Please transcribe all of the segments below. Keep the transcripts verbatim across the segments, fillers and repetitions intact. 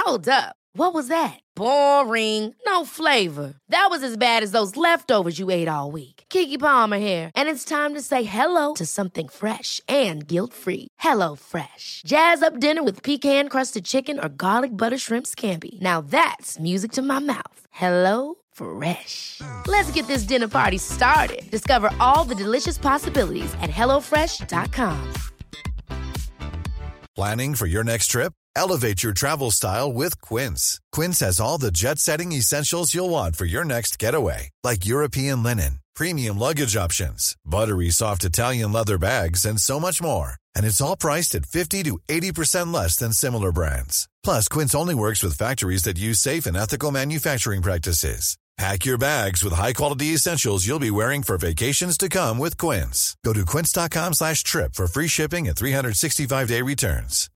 Hold up. What was that? Boring. No flavor. That was as bad as those leftovers you ate all week. Keke Palmer here, and it's time to say hello to something fresh and guilt-free. Hello Fresh. Jazz up dinner with pecan-crusted chicken or garlic butter shrimp scampi. Now that's music to my mouth. Hello Fresh. Let's get this dinner party started. Discover all the delicious possibilities at hello fresh dot com. Planning for your next trip? Elevate your travel style with Quince. Quince has all the jet-setting essentials you'll want for your next getaway, like European linen, premium luggage options, buttery soft Italian leather bags, and so much more. And it's all priced at fifty to eighty percent less than similar brands. Plus, Quince only works with factories that use safe and ethical manufacturing practices. Pack your bags with high-quality essentials you'll be wearing for vacations to come with Quince. Go to quince.com slash trip for free shipping and three sixty-five day returns.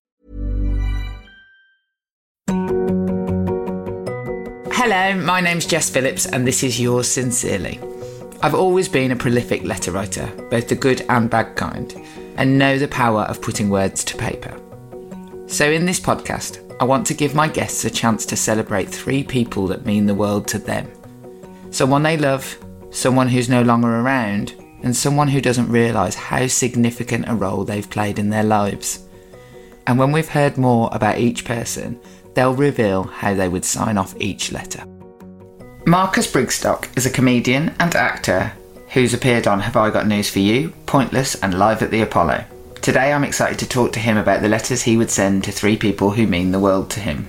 Hello, my name's Jess Phillips and this is Yours Sincerely. I've always been a prolific letter writer, both the good and bad kind, and know the power of putting words to paper. So in this podcast, I want to give my guests a chance to celebrate three people that mean the world to them. Someone they love, someone who's no longer around, and someone who doesn't realise how significant a role they've played in their lives. And when we've heard more about each person, they'll reveal how they would sign off each letter. Marcus Brigstock is a comedian and actor who's appeared on Have I Got News For You, Pointless and Live at the Apollo. Today I'm excited to talk to him about the letters he would send to three people who mean the world to him.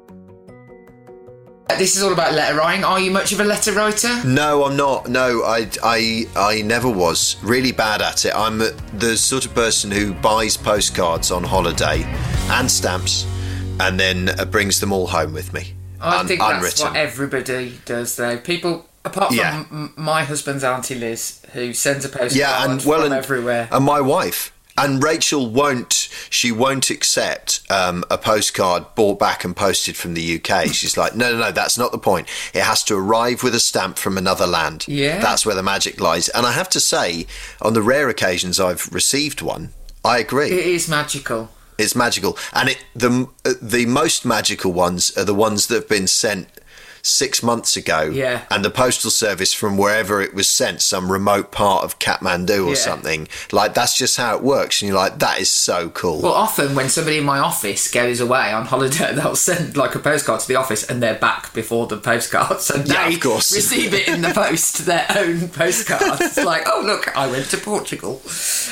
This is all about letter writing. Are you much of a letter writer? No, I'm not. No, I, I, I never was. Really bad at it. I'm the sort of person who buys postcards on holiday and stamps and then uh, brings them all home with me. I un- think that's unwritten. what everybody does, though. People, apart from Yeah. m- my husband's Auntie Liz, who sends a postcard Yeah, and well, from and, everywhere. and my wife. And Rachel won't, she won't accept um, a postcard bought back and posted from the U K. She's like, no, no, no, that's not the point. It has to arrive with a stamp from another land. Yeah. That's where the magic lies. And I have to say, on the rare occasions I've received one, I agree. It is magical. It's magical. And it, the, the most magical ones are the ones that have been sent six months ago, yeah. and the postal service from wherever it was sent, some remote part of Kathmandu or yeah. something, like that's just how it works, and you're like, that is so cool. Well, often when somebody in my office goes away on holiday, they'll send like a postcard to the office and they're back before the postcard, so yeah, they of course. receive it in the post, their own postcard. It's like, oh look, I went to Portugal.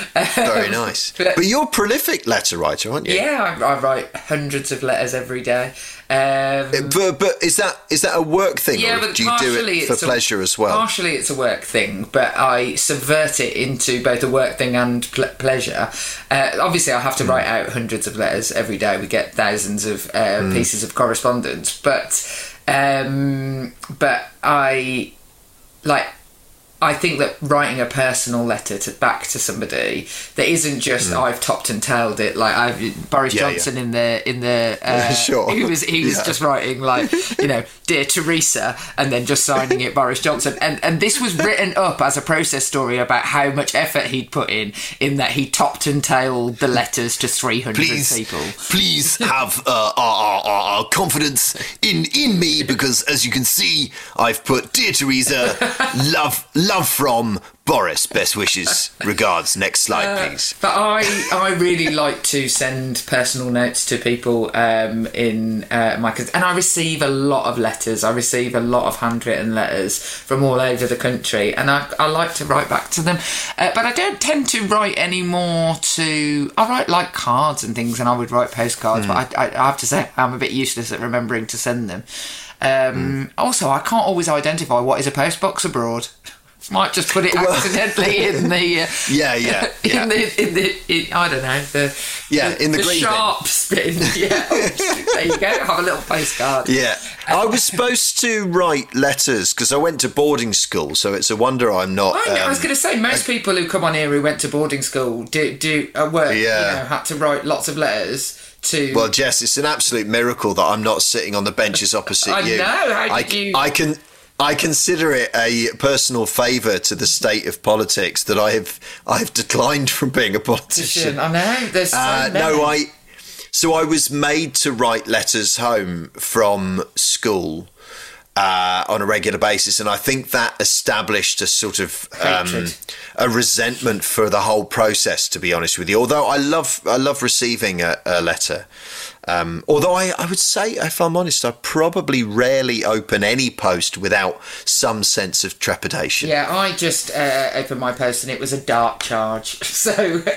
Very nice. But, but you're a prolific letter writer, aren't you? Yeah, I, I write hundreds of letters every day. Um, but, but is that is that a work thing, yeah, or but do you do it for pleasure a, as well? Partially it's a work thing, but I subvert it into both a work thing and ple- pleasure. Uh, obviously, I have to mm. write out hundreds of letters every day. We get thousands of uh, mm. pieces of correspondence, but um, but I like. I think that writing a personal letter to back to somebody that isn't just mm. I've topped and tailed it, like I've Boris yeah, Johnson yeah. in the in the uh, sure. he was he was yeah. just writing like, you know, Dear Teresa, and then just signing it Boris Johnson, and and this was written up as a process story about how much effort he'd put in in that he topped and tailed the letters to three hundred please, people. Please have uh, our, our, our confidence in in me, because as you can see, I've put Dear Teresa, love. Love from Boris. Best wishes. Regards. Next slide, uh, please. But I, I really like to send personal notes to people um, in uh, my... And I receive a lot of letters. I receive a lot of handwritten letters from all over the country. And I, I like to write back to them. Uh, but I don't tend to write any more to... I write, like, cards and things, and I would write postcards. Mm. But I, I, I have to say, I'm a bit useless at remembering to send them. Um, mm. Also, I can't always identify what is a postbox abroad. Might just put it accidentally in the uh, yeah yeah in yeah. the in the in, I don't know the yeah the, in the, the green sharps bin. Yeah, there you go. Have a little postcard. Yeah, I was supposed to write letters because I went to boarding school, so it's a wonder I'm not. I, know, um, I was going to say most I, people who come on here who went to boarding school do do uh, work. Yeah. You know, had to write lots of letters. To... Well, Jess, it's an absolute miracle that I'm not sitting on the benches opposite I you. I know. How I, did you? I can. I consider it a personal favour to the state of politics that I have I have declined from being a politician. I know. There's so uh, many. No, I. So I was made to write letters home from school uh, on a regular basis, and I think that established a sort of um, a resentment for the whole process. To be honest with you, although I love I love receiving a, a letter. Um, although I, I would say, if I'm honest, I probably rarely open any post without some sense of trepidation. Yeah, I just uh, opened my post and it was a dart charge. So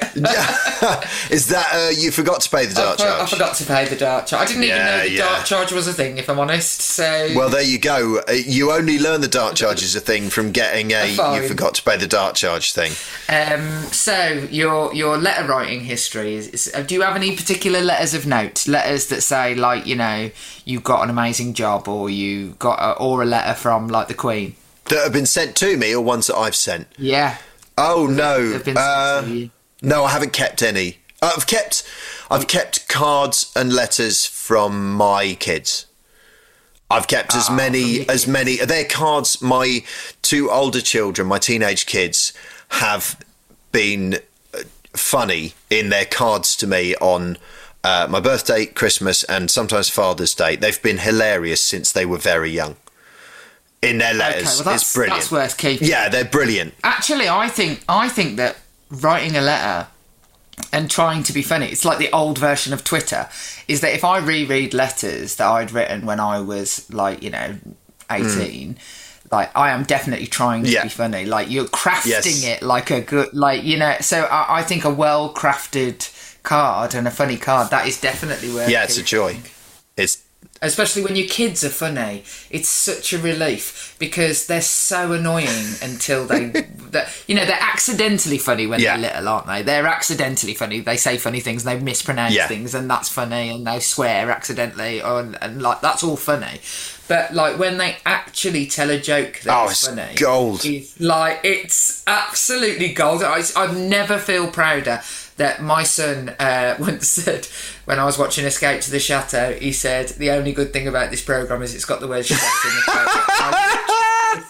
is that uh, you forgot to pay the dart I, charge? I forgot to pay the dart charge. I didn't even Yeah, know the yeah. dart charge was a thing, if I'm honest. So Well, there you go. Uh, You only learn the dart charge is a thing from getting a Fine. you forgot to pay the dart charge thing. Um, so your your letter writing history is, is. Do you have any particular letters of note? Letters that say, like, you know, you got an amazing job, or you got, a, or a letter from like the Queen. That have been sent to me, or ones that I've sent? Yeah. Oh no, Have been sent uh, to you. no, I haven't kept any. Uh, I've kept, I've kept cards and letters from my kids. I've kept as Ah, many from your as many. They're cards. My two older children, my teenage kids, have been uh, funny in their cards to me on uh, my birthday, Christmas, and sometimes Father's Day. They've been hilarious since they were very young. In their letters, Okay, well, that's, it's brilliant. that's worth keeping. Yeah, they're brilliant. Actually, I think I think that writing a letter and trying to be funny, it's like the old version of Twitter, is that if I reread letters that I'd written when I was, like, you know, eighteen, mm. like, I am definitely trying to Yeah. be funny. Like, you're crafting Yes. it like a good, like, you know, so I, I think a well-crafted card and a funny card, that is definitely worth Yeah, it's a keeping. joy. It's Especially when your kids are funny, it's such a relief because they're so annoying until they, that you know, they're accidentally funny when Yeah. they're little, aren't they? They're accidentally funny. They say funny things, and they mispronounce Yeah. things, and that's funny, and they swear accidentally, and, and like that's all funny. But like when they actually tell a joke that's Oh, it's funny, gold. it's like it's absolutely gold. I, I've never feel prouder that my son uh, once said when I was watching Escape to the Chateau. He said the only good thing about this programme is it's got the word "shit" in the title.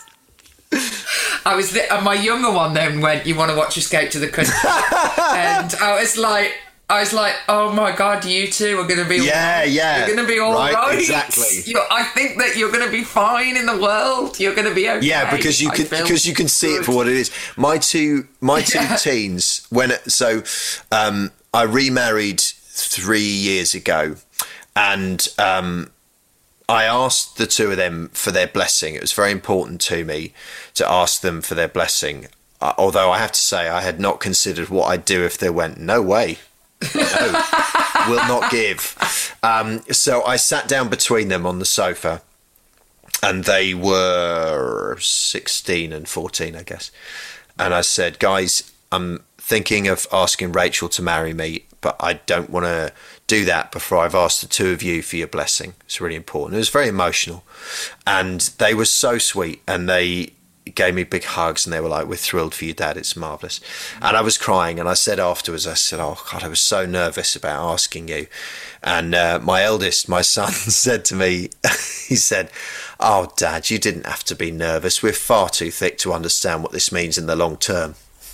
I was, th- and my younger one then went, "You want to watch Escape to the Country?" And I was like. I was like, oh my God, you two are going to be all Yeah, right. yeah. You're going to be all Right, right. exactly. You're, I think that you're going to be fine in the world. You're going to be okay. yeah, because you I can feel because you can see it good. for what it is. My two my two Yeah. teens when it, so um, I remarried three years ago, and um, I asked the two of them for their blessing. It was very important to me to ask them for their blessing. Uh, although I have to say I had not considered what I'd do if they went, no way. No, will not give. Um, so I sat down between them on the sofa, and they were sixteen and fourteen, I guess. And I said, guys, I'm thinking of asking Rachel to marry me, but I don't want to do that before I've asked the two of you for your blessing. It's really important. It was very emotional. And they were so sweet, and they gave me big hugs, and they were like, we're thrilled for you, Dad, it's marvellous. And I was crying, and I said afterwards, I said, oh God, I was so nervous about asking you. And uh, my eldest, my son, said to me, he said, oh Dad, you didn't have to be nervous, we're far too thick to understand what this means in the long term.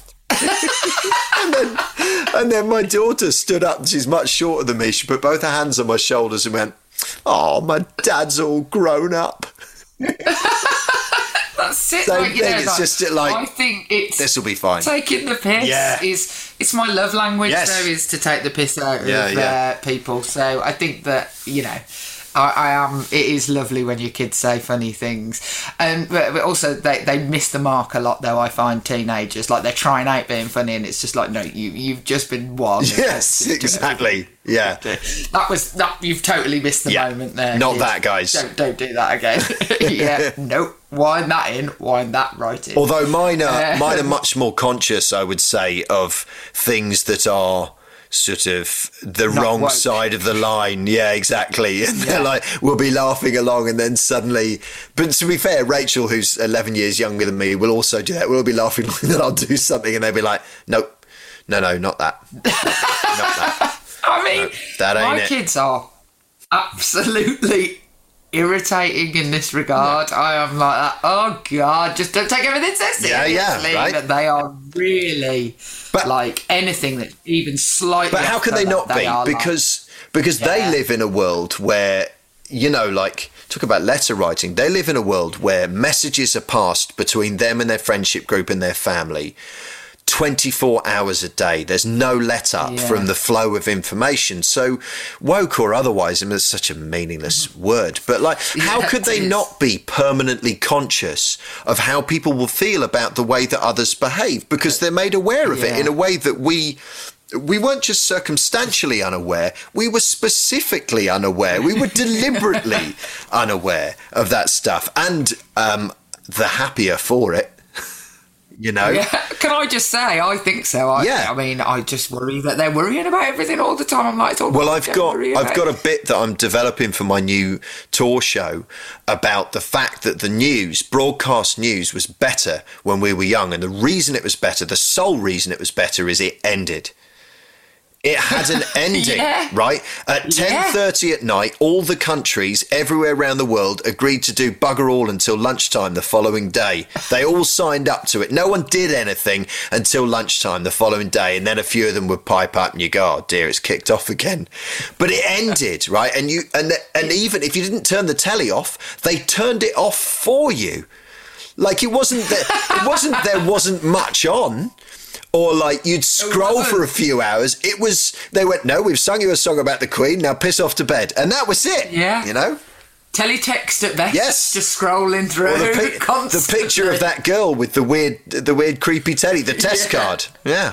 and, then, and then my daughter stood up, she's much shorter than me, she put both her hands on my shoulders and went, oh, my dad's all grown up. That's it. Same like, you thing, know, it's like, just like, I think it's this will be fine. taking the piss Yeah. is it's my love language. Yes. Though, is to take the piss out Yeah, of yeah. Uh, people. So I think that you know. I, I am. It is lovely when your kids say funny things, um, but, but also they, they miss the mark a lot. Though I find teenagers like they're trying out being funny, and it's just like no, you you've just been one. Yes, exactly. Yeah, that was that. You've totally missed the Yeah. moment there. Not kid. that, guys. Don't don't do that again. Yeah, nope. Wind that in. Wind that right in. although mine are Uh, mine are much more conscious, I would say, of things that are sort of the Not wrong woke. side of the line. Yeah, exactly. And they're Yeah. like, we'll be laughing along, and then suddenly, but to be fair, Rachel, who's eleven years younger than me, will also do that. We'll be laughing along, and then I'll do something, and they'll be like, nope, no, no, not that. Not that. I mean, No, that ain't my it. kids are absolutely irritating in this regard. I am like that. Oh God, just don't take everything so seriously. Yeah, yeah, right. But they are really But- like anything that even slightly. But how off can they colour, not be? are like- Because because Yeah. they live in a world where, you know, like, talk about letter writing. They live in a world where messages are passed between them and their friendship group and their family twenty-four hours a day. There's no let up Yeah. from the flow of information. So woke or otherwise, I mean, it's such a meaningless word, but like, how Yeah, could they it is. not be permanently conscious of how people will feel about the way that others behave? Because they're made aware of it Yeah. in a way that we we weren't just circumstantially unaware, we were specifically unaware. We were deliberately unaware of that stuff, and um, the happier for it, you know? Yeah. Can I just say, I think so. I, Yeah. I mean, I just worry that they're worrying about everything all the time. I'm like, it's all Well, right, I've don't got worry I've about got a it. bit that I'm developing for my new tour show about the fact that the news, broadcast news, was better when we were young, and the reason it was better, the sole reason it was better, is it ended. It had an ending, Yeah. right? At ten thirty at night, all the countries everywhere around the world agreed to do bugger all until lunchtime the following day. They all signed up to it. No one did anything until lunchtime the following day, and then a few of them would pipe up and you go, oh dear, it's kicked off again. But it ended, right? And you and and even if you didn't turn the telly off, they turned it off for you. Like it wasn't that it wasn't there wasn't much on. Or like you'd scroll for a few hours. It was, they went, no, we've sung you a song about the Queen, now piss off to bed. And that was it. Yeah. You know? Teletext at best. Yes. Just scrolling through. Or the, pic- the constantly. picture of that girl with the weird, the weird creepy telly, the test Yeah. card. Yeah.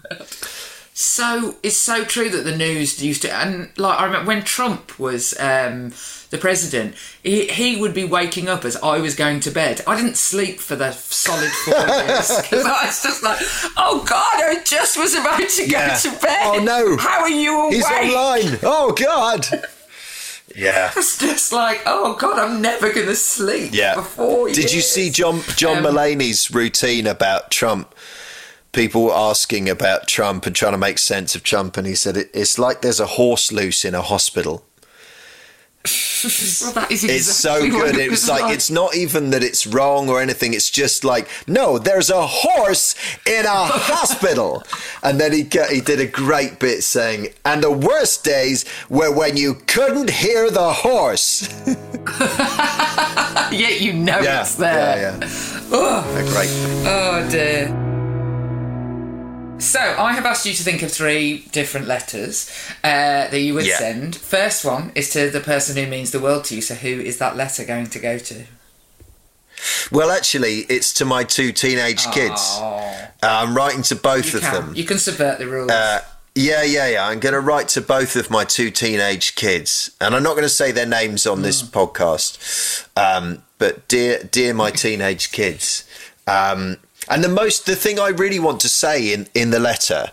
So it's so true that the news used to, and like I remember when Trump was um, the president, he, he would be waking up as I was going to bed. I didn't sleep for the solid four years because I was just like, oh God, I just was about to go Yeah. to bed. Oh no. How are you awake? He's online. Oh God. Yeah. It's just like, oh God, I'm never going to sleep Yeah. for four years. Did you see John John Um, Mulaney's routine about Trump? People were asking about Trump and trying to make sense of Trump, and he said it, it's like there's a horse loose in a hospital. Well, that is It's so exactly what good. it It was was like, like. it's not even that it's wrong or anything. It's just like, no, there's a horse in a hospital. And then he got, he did a great bit saying, and the worst days were when you couldn't hear the horse. Yet you know Yeah, it's there. yeah, yeah. A great. Oh dear. So I have asked you to think of three different letters uh, that you would Yeah. send. First one is to the person who means the world to you. So who is that letter going to go to? Well, actually, it's to my two teenage kids. Uh, I'm writing to both You of can. them. You can subvert the rules. Uh, yeah, yeah, yeah. I'm going to write to both of my two teenage kids, and I'm not going to say their names on this podcast. Um, but dear, dear, my teenage kids. Um, and the most, the thing I really want to say in in the letter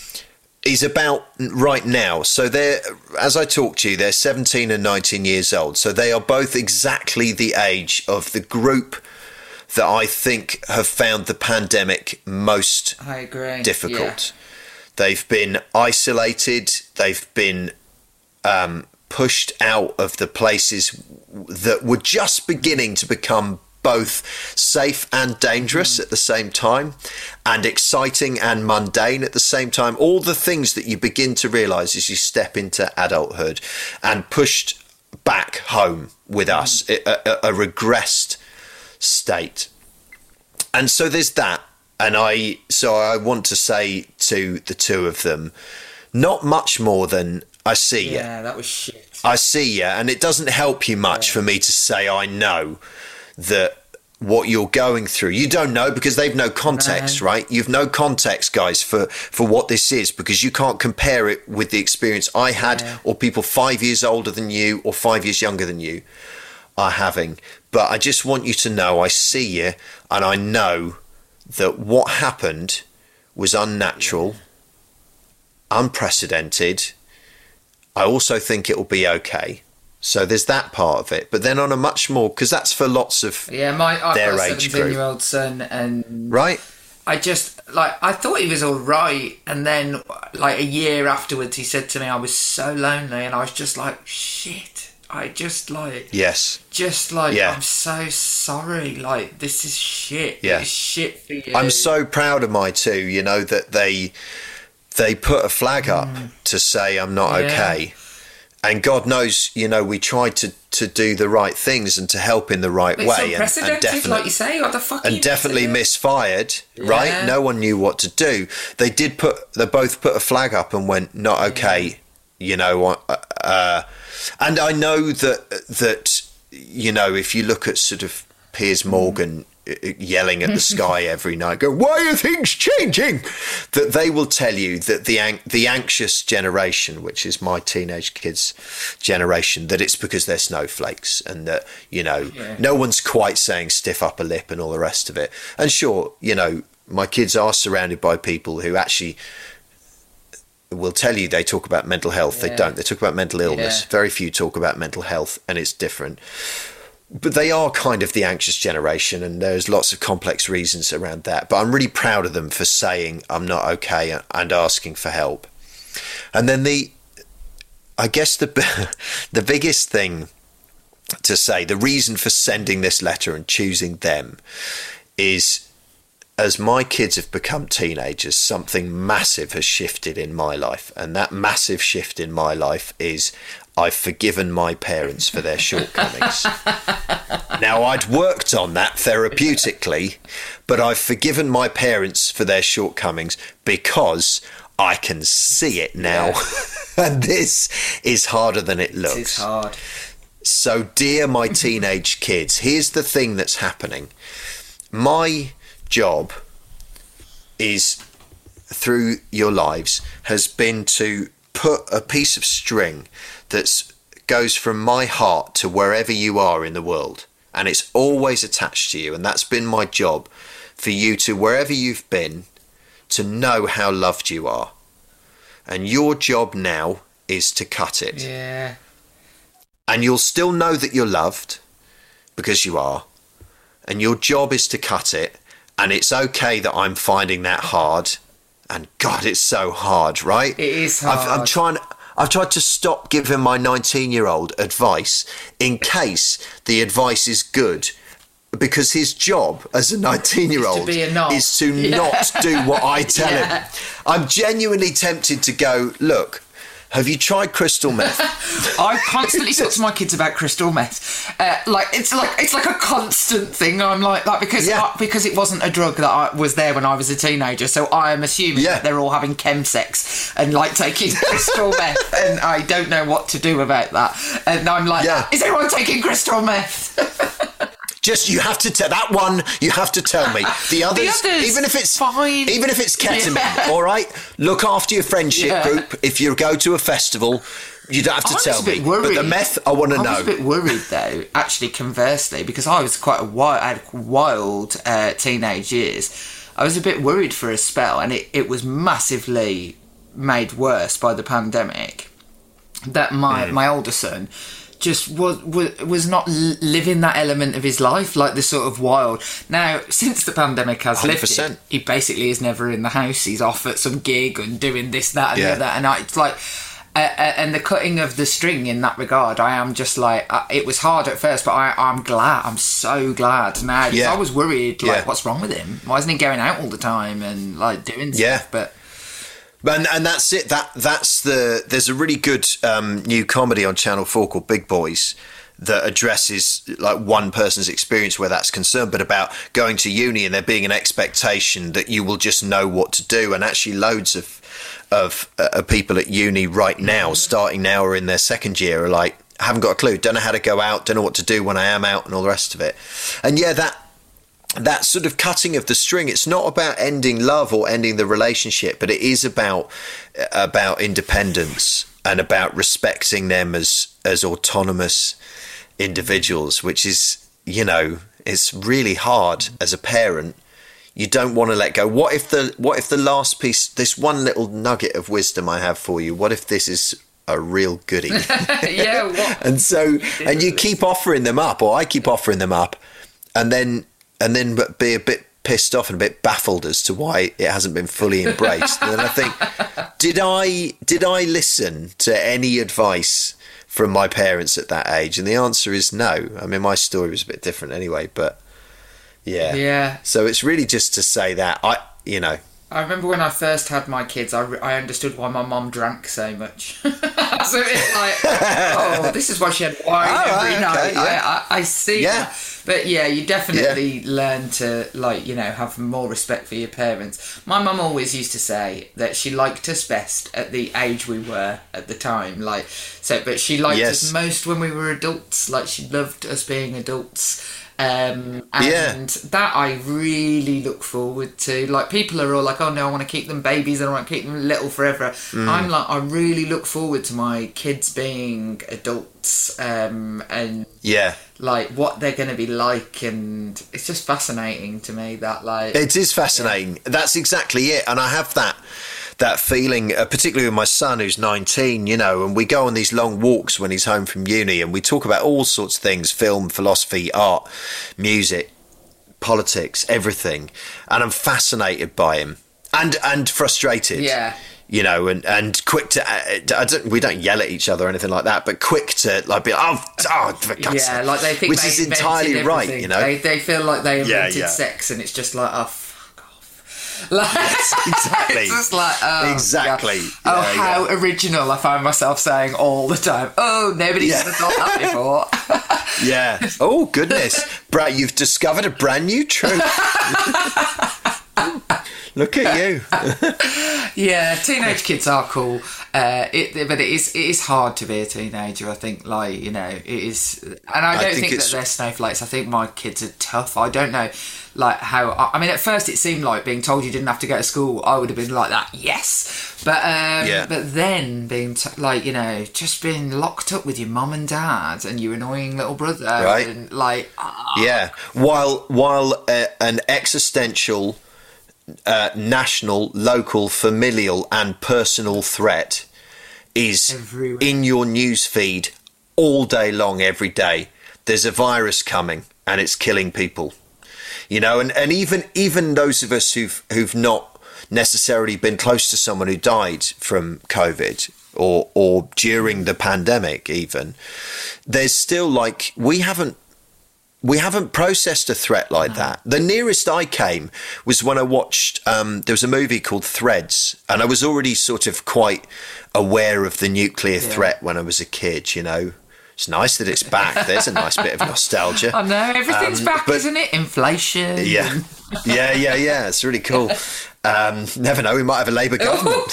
is about right now. So they're, as I talk to you, they're seventeen and nineteen years old. So they are both exactly the age of the group that I think have found the pandemic most I agree. difficult. They've been isolated. They've been um, pushed out of the places that were just beginning to become both safe and dangerous at the same time, and exciting and mundane at the same time. All the things that you begin to realise as you step into adulthood, and pushed back home with us, a, a, a regressed state. And so there's that. And I, so I want to say to the two of them, not much more than I see you. Yeah, that was shit. I see you, and it doesn't help you much yeah. for me to say I know that what you're going through. You don't know because they've no context, no. right? You've no context, guys, for, for what this is, because you can't compare it with the experience I had yeah. or people five years older than you or five years younger than you are having. But I just want you to know I see you, and I know that what happened was unnatural, yeah. unprecedented. I also think it will be okay. So there's that part of it. But then on a much more, because that's for lots of yeah, my I've their got a age group. seventeen-year-old son, and right. I just like I thought he was all right, and then like a year afterwards, he said to me, "I was so lonely," and I was just like, "Shit." I just like yes, just like yeah. I'm so sorry. Like this is shit. Yeah, it's shit for you. I'm so proud of my two. You know that they they put a flag up mm. to say I'm not yeah. okay, and God knows, you know, we tried to, to do the right things and to help in the right it's way. Unprecedented, and, and definitely, like you say, what the fuck and definitely misfired, right? Yeah. No one knew what to do. They did put, they both put a flag up and went, not okay, yeah. you know. Uh, and I know that that you know, if you look at sort of Piers Morgan yelling at the sky every night, go, why are things changing? That they will tell you that the an- the anxious generation, which is my teenage kids' generation, that it's because they're snowflakes, and that, you know, yeah. no one's quite saying stiff upper lip and all the rest of it. And sure, you know, my kids are surrounded by people who actually will tell you they talk about mental health. Yeah. They don't. They talk about mental illness. Yeah. Very few talk about mental health, and it's different. But they are kind of the anxious generation, and there's lots of complex reasons around that. But I'm really proud of them for saying I'm not okay and asking for help. And then the, I guess the the biggest thing to say, the reason for sending this letter and choosing them is, as my kids have become teenagers, something massive has shifted in my life. And that massive shift in my life is I've forgiven my parents for their shortcomings. Now, I'd worked on that therapeutically, but I've forgiven my parents for their shortcomings because I can see it now. Yeah. And this is harder than it looks. It's hard. So, dear my teenage kids, here's the thing that's happening. My job is, through your lives, has been to put a piece of string that goes from my heart to wherever you are in the world, and it's always attached to you. And that's been my job, for you to, wherever you've been, to know how loved you are. And your job now is to cut it. Yeah. And you'll still know that you're loved, because you are, and your job is to cut it. And it's okay that I'm finding that hard. And God, it's so hard, right? It is hard. I've, I'm trying. I've tried to stop giving my nineteen-year-old advice in case the advice is good, because his job as a nineteen-year-old is to yeah. not do what I tell yeah. him. I'm genuinely tempted to go, look, have you tried crystal meth? I constantly talk to my kids about crystal meth. Uh, like it's like it's like a constant thing. I'm like that because yeah. I, because it wasn't a drug that I was there when I was a teenager. So I am assuming yeah. that they're all having chemsex and like taking crystal meth, and I don't know what to do about that. And I'm like, yeah. is anyone taking crystal meth? Just, you have to tell that one. You have to tell me the others, the others even if it's fine. even if it's ketamine. Yeah. All right, look after your friendship yeah. group. If you go to a festival, you don't have to I tell me. Worried. But the meth, I want to know. I was a bit worried though, actually, conversely, because I was quite a wild, I had wild uh, teenage years. I was a bit worried for a spell, and it, it was massively made worse by the pandemic. That my mm. my older son just was, was was not living that element of his life, like the sort of wild. Now, since the pandemic has one hundred percent lifted, he basically is never in the house. He's off at some gig and doing this, that, and yeah. the other. And I, it's like, uh, uh, and the cutting of the string in that regard, I am just like, uh, it was hard at first, but I, I'm glad. I'm so glad now. Yeah. I was worried, like, yeah. what's wrong with him? Why isn't he going out all the time and like doing yeah. stuff? But. And, and that's it. That that's the. There's a really good um, new comedy on Channel Four called Big Boys that addresses like one person's experience where that's concerned, but about going to uni and there being an expectation that you will just know what to do. And actually, loads of of uh, people at uni right now, starting now or in their second year, are like, haven't got a clue, don't know how to go out, don't know what to do when I am out, and all the rest of it. And yeah, that. That sort of cutting of the string, it's not about ending love or ending the relationship, but it is about about independence and about respecting them as as autonomous individuals, which is, you know, it's really hard as a parent. You don't want to let go. What if the what if the last piece, this one little nugget of wisdom I have for you, what if this is a real goodie? yeah. What? And so, and you keep offering them up, or I keep offering them up, and then and then but be a bit pissed off and a bit baffled as to why it hasn't been fully embraced. And then I think, did I did I listen to any advice from my parents at that age? And the answer is no. I mean, my story was a bit different anyway, but yeah. Yeah. So it's really just to say that, I, you know, I remember when I first had my kids, I, I understood why my mum drank so much. So it's like, oh, this is why she had wine oh, every okay, night. Yeah. I, I, I see Yeah. that. But yeah, you definitely Yeah. learn to, like, you know, have more respect for your parents. My mum always used to say that she liked us best at the age we were at the time. Like, so, but she liked Yes. us most when we were adults. Like, she loved us being adults. Um, and Yeah. that I really look forward to. Like, people are all like, oh no, I want to keep them babies and I want to keep them little forever. Mm. I'm like, I really look forward to my kids being adults, um, and Yeah. like what they're going to be like, and it's just fascinating to me that, like, It is fascinating. Yeah. That's exactly it. And I have that that feeling, uh, particularly with my son who's nineteen, you know, and we go on these long walks when he's home from uni and we talk about all sorts of things, film, philosophy, art, music, politics, everything. And I'm fascinated by him and, and frustrated. Yeah. You know, and, and quick to, uh, I don't, we don't yell at each other or anything like that, but quick to like be, oh, oh for God's yeah, sake. like they think which they is invented entirely everything. right, you know. They, they feel like they Yeah, invented yeah. sex, and it's just like, oh, fuck off. Like, exactly. It's just like, oh, exactly. God. Oh, Yeah, how yeah. original! I find myself saying all the time. Oh, nobody's Yeah. ever thought that before. Yeah. Oh, goodness. Brad, you've discovered a brand new truth. Look at you. Yeah, teenage kids are cool, uh, it, but it is it is hard to be a teenager. I think, like, you know, it is, and I don't I think think, it's- that they're snowflakes. I think my kids are tough. I don't know, like how. I mean, at first it seemed like being told you didn't have to go to school. I would have been like that, yes, but um, Yeah. but then being t- like, you know, just being locked up with your mum and dad and your annoying little brother, Right. and like, ah, Yeah. While while uh, an existential, uh, national, local, familial, and personal threat is Everywhere. in your news feed all day long, every day. There's a virus coming and it's killing people. You know, and, and even even those of us who've who've not necessarily been close to someone who died from COVID or or during the pandemic, even, there's still like we haven't we haven't processed a threat like that. The nearest I came was when I watched, um, there was a movie called Threads, and I was already sort of quite aware of the nuclear Yeah. threat when I was a kid, you know. It's nice that it's back. There's a nice bit of nostalgia. I know, everything's Um, back, but- isn't it? Inflation. Yeah, yeah, yeah, yeah. It's really cool. Um, never know, we might have a Labour government.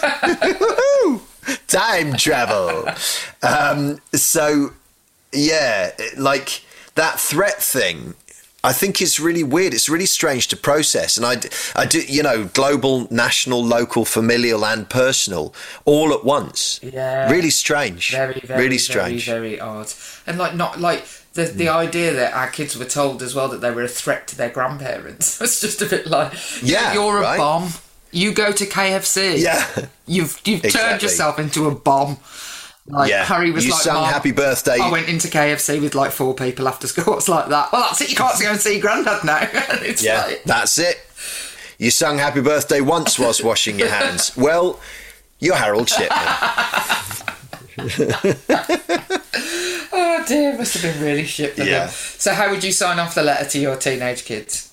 Woohoo! Time travel. Um, so, yeah, like that threat thing, I think is really weird. It's really strange to process. And I, d- I do, you know, global, national, local, familial, and personal, all at once. Yeah. Really strange. Very, very, really strange. very, very odd. And like, not like the the idea that our kids were told as well that they were a threat to their grandparents. It's just a bit like, Yeah, you're a right. bomb. You go to K F C. Yeah. You've you've turned Exactly. yourself into a bomb. Like, Yeah. Harry was You like, sung "Mom, happy birthday." I went into K F C with like four people after school. It's like that. Well, that's it. You can't go and see Grandad now. It's Yeah, like, that's it. You sung happy birthday once whilst washing your hands. Well, you're Harold Shipman. oh dear, it must have been really shit for Yeah. them. So how would you sign off the letter to your teenage kids?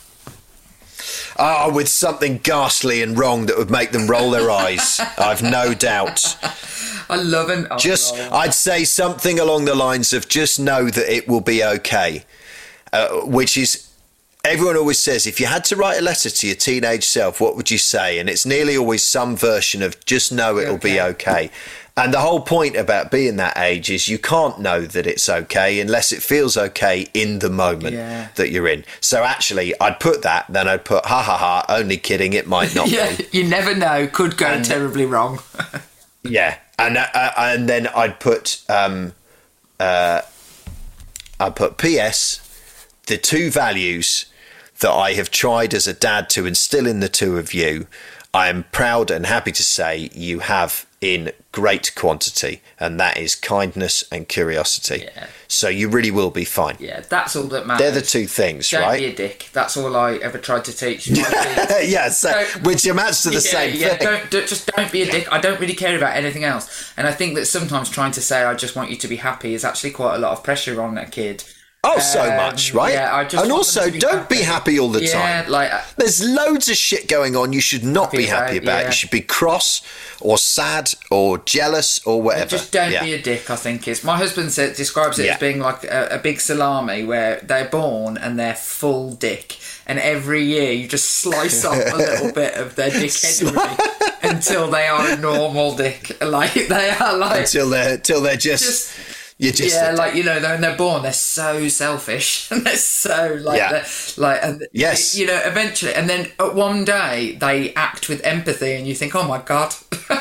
Ah, with something ghastly and wrong that would make them roll their eyes. I've no doubt. I love an oh, Just, roll. I'd say something along the lines of just know that it will be okay. Uh, which is, everyone always says, if you had to write a letter to your teenage self, what would you say? And it's nearly always some version of just know it'll be okay. And the whole point about being that age is you can't know that it's okay unless it feels okay in the moment Yeah. that you're in. So actually, I'd put that, then I'd put, ha ha ha, only kidding, it might not Yeah, be. you never know. Could go And- terribly wrong. Yeah. And uh, uh, and then I'd put, um, uh, I'd put P S, the two values that I have tried as a dad to instill in the two of you, I am proud and happy to say you have in great quantity, and that is kindness and curiosity. Yeah. So you really will be fine. Yeah, that's all that matters. They're the two things, Don't right? be a dick. That's all I ever tried to teach my kids. yeah, so, Don't- which amounts to the yeah, same yeah, thing. Don't, don't just don't be a dick. I don't really care about anything else. And I think that sometimes trying to say I just want you to be happy is actually quite a lot of pressure on a kid. Oh, so much, right? Yeah, I just and want also, them to be don't happy. be happy all the Yeah, time. like, uh, there's loads of shit going on you should not Happy be happy about, about. yeah. You should be cross or sad or jealous or whatever. Just don't yeah. be a dick, I think. Is my husband said, describes it Yeah. as being like a, a big salami where they're born and they're full dick, and every year you just slice off a little bit of their dickheadery until they are a normal dick. Like they are like until they're until they're just, just you're just yeah, a- like you know, when they're born, they're so selfish and they're so like Yeah. they're, like and Yes. you know, eventually, and then at one day they act with empathy, and you think, oh my god.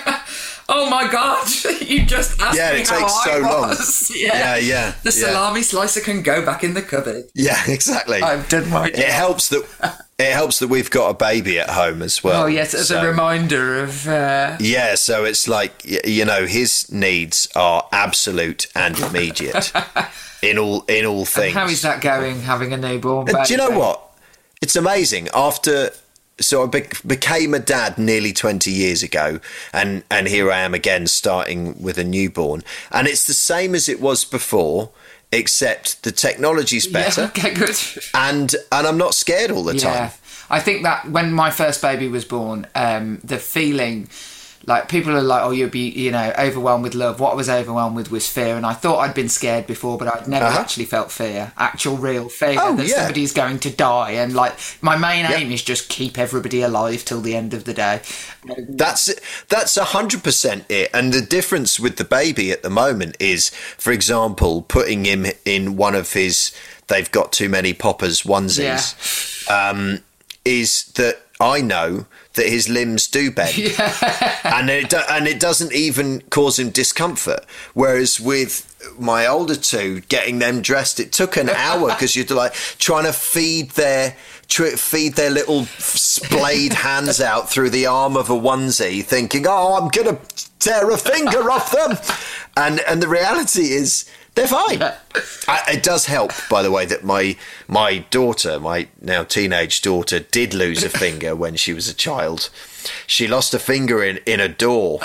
Oh my God! You just asked Yeah, me it how takes I so long. was. Yeah, yeah, The yeah. salami slicer can go back in the cupboard. yeah, exactly. I've done my It job. helps that it helps that we've got a baby at home as well. Oh yes, as So- a reminder of. Uh, Yeah, so it's like y- you know his needs are absolute and immediate in all in all things. how is that going? Having a newborn And baby? do you know what? It's amazing. After so I bec became a dad nearly twenty years ago, and and here I am again starting with a newborn, and it's the same as it was before, except the technology's better, Yeah, okay, good. and and I'm not scared all the Yeah, time. I think that when my first baby was born, um, the feeling. Like, people are like, oh, you'll be, you know, overwhelmed with love. What I was overwhelmed with was fear. And I thought I'd been scared before, but I'd never Uh-huh. actually felt fear. Actual, real fear Oh, that yeah. somebody's going to die. And, like, my main Yep. aim is just keep everybody alive till the end of the day. That's that's a hundred percent it. And the difference with the baby at the moment is, for example, putting him in one of his "they've got too many poppers" onesies, um, is that I know that his limbs do bend, and it do, and it doesn't even cause him discomfort. Whereas with my older two, getting them dressed, it took an hour because you're like trying to feed their tr- feed their little splayed hands out through the arm of a onesie, thinking, "Oh, I'm gonna tear a finger off them," and and the reality is. They're fine. I, it does help, by the way, that my my daughter, my now teenage daughter, did lose a finger when she was a child. She lost a finger in, in a door.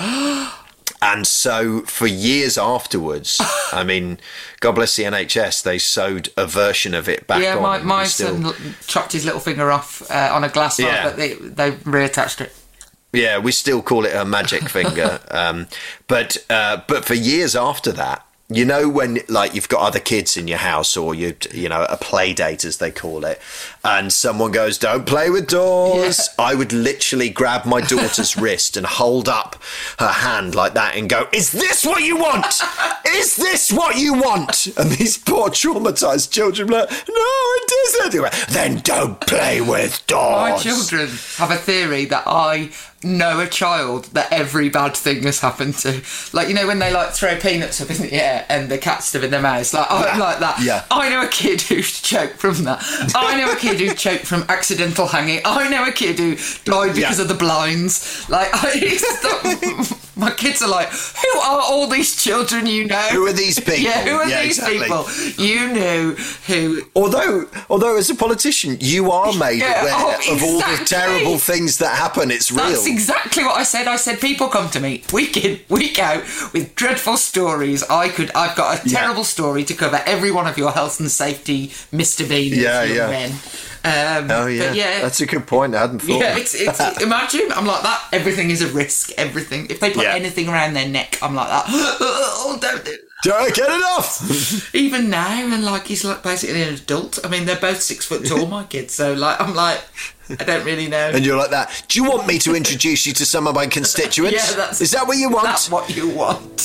And so for years afterwards, I mean, God bless the N H S, they sewed a version of it back Yeah, on. my, and my we still- son l- chopped his little finger off uh, on a glass rod, Yeah. but they, they reattached it. Yeah, we still call it a magic finger. um, but uh, but for years after that, you know, when like you've got other kids in your house, or you you know a play date as they call it, and someone goes, "Don't play with doors," Yeah. I would literally grab my daughter's wrist and hold up her hand like that and go, "Is this what you want? Is this what you want?" And these poor traumatized children are like, "No, it isn't." Then don't play with doors. My children have a theory that I know a child that every bad thing has happened to. Like, you know, when they like throw peanuts up in the air and the cat's still in their mouth, like, I'm Yeah. like that. Yeah. I know a kid who's choked from that. I know a kid who choked from accidental hanging. I know a kid who died because Yeah. of the blinds. Like, I, it's the, my kids are like, who are all these children you know? Who are these people? Yeah, who are Yeah, these exactly. people you knew who... Although, although as a politician, you are made Yeah, aware oh, of all the exactly. terrible things that happen. It's real. That's exactly what I said. I said people come to me week in, week out with dreadful stories. I could, I've got a Yeah. terrible story to cover every one of your health and safety misdemeanors, Yeah, young yeah. men. Um, oh yeah. but yeah, That's a good point. I hadn't thought. yeah. It's, it's imagine I'm like that. Everything is a risk. Everything. If they put Yeah. anything around their neck, I'm like that. Oh, don't do. Don't get it off. Even now, and like he's like basically an adult. I mean, they're both six foot tall, my kids. So like, I'm like, I don't really know. And you're like that. Do you want me to introduce you to some of my constituents? Yeah, that's- Is that what you want? That's what you want.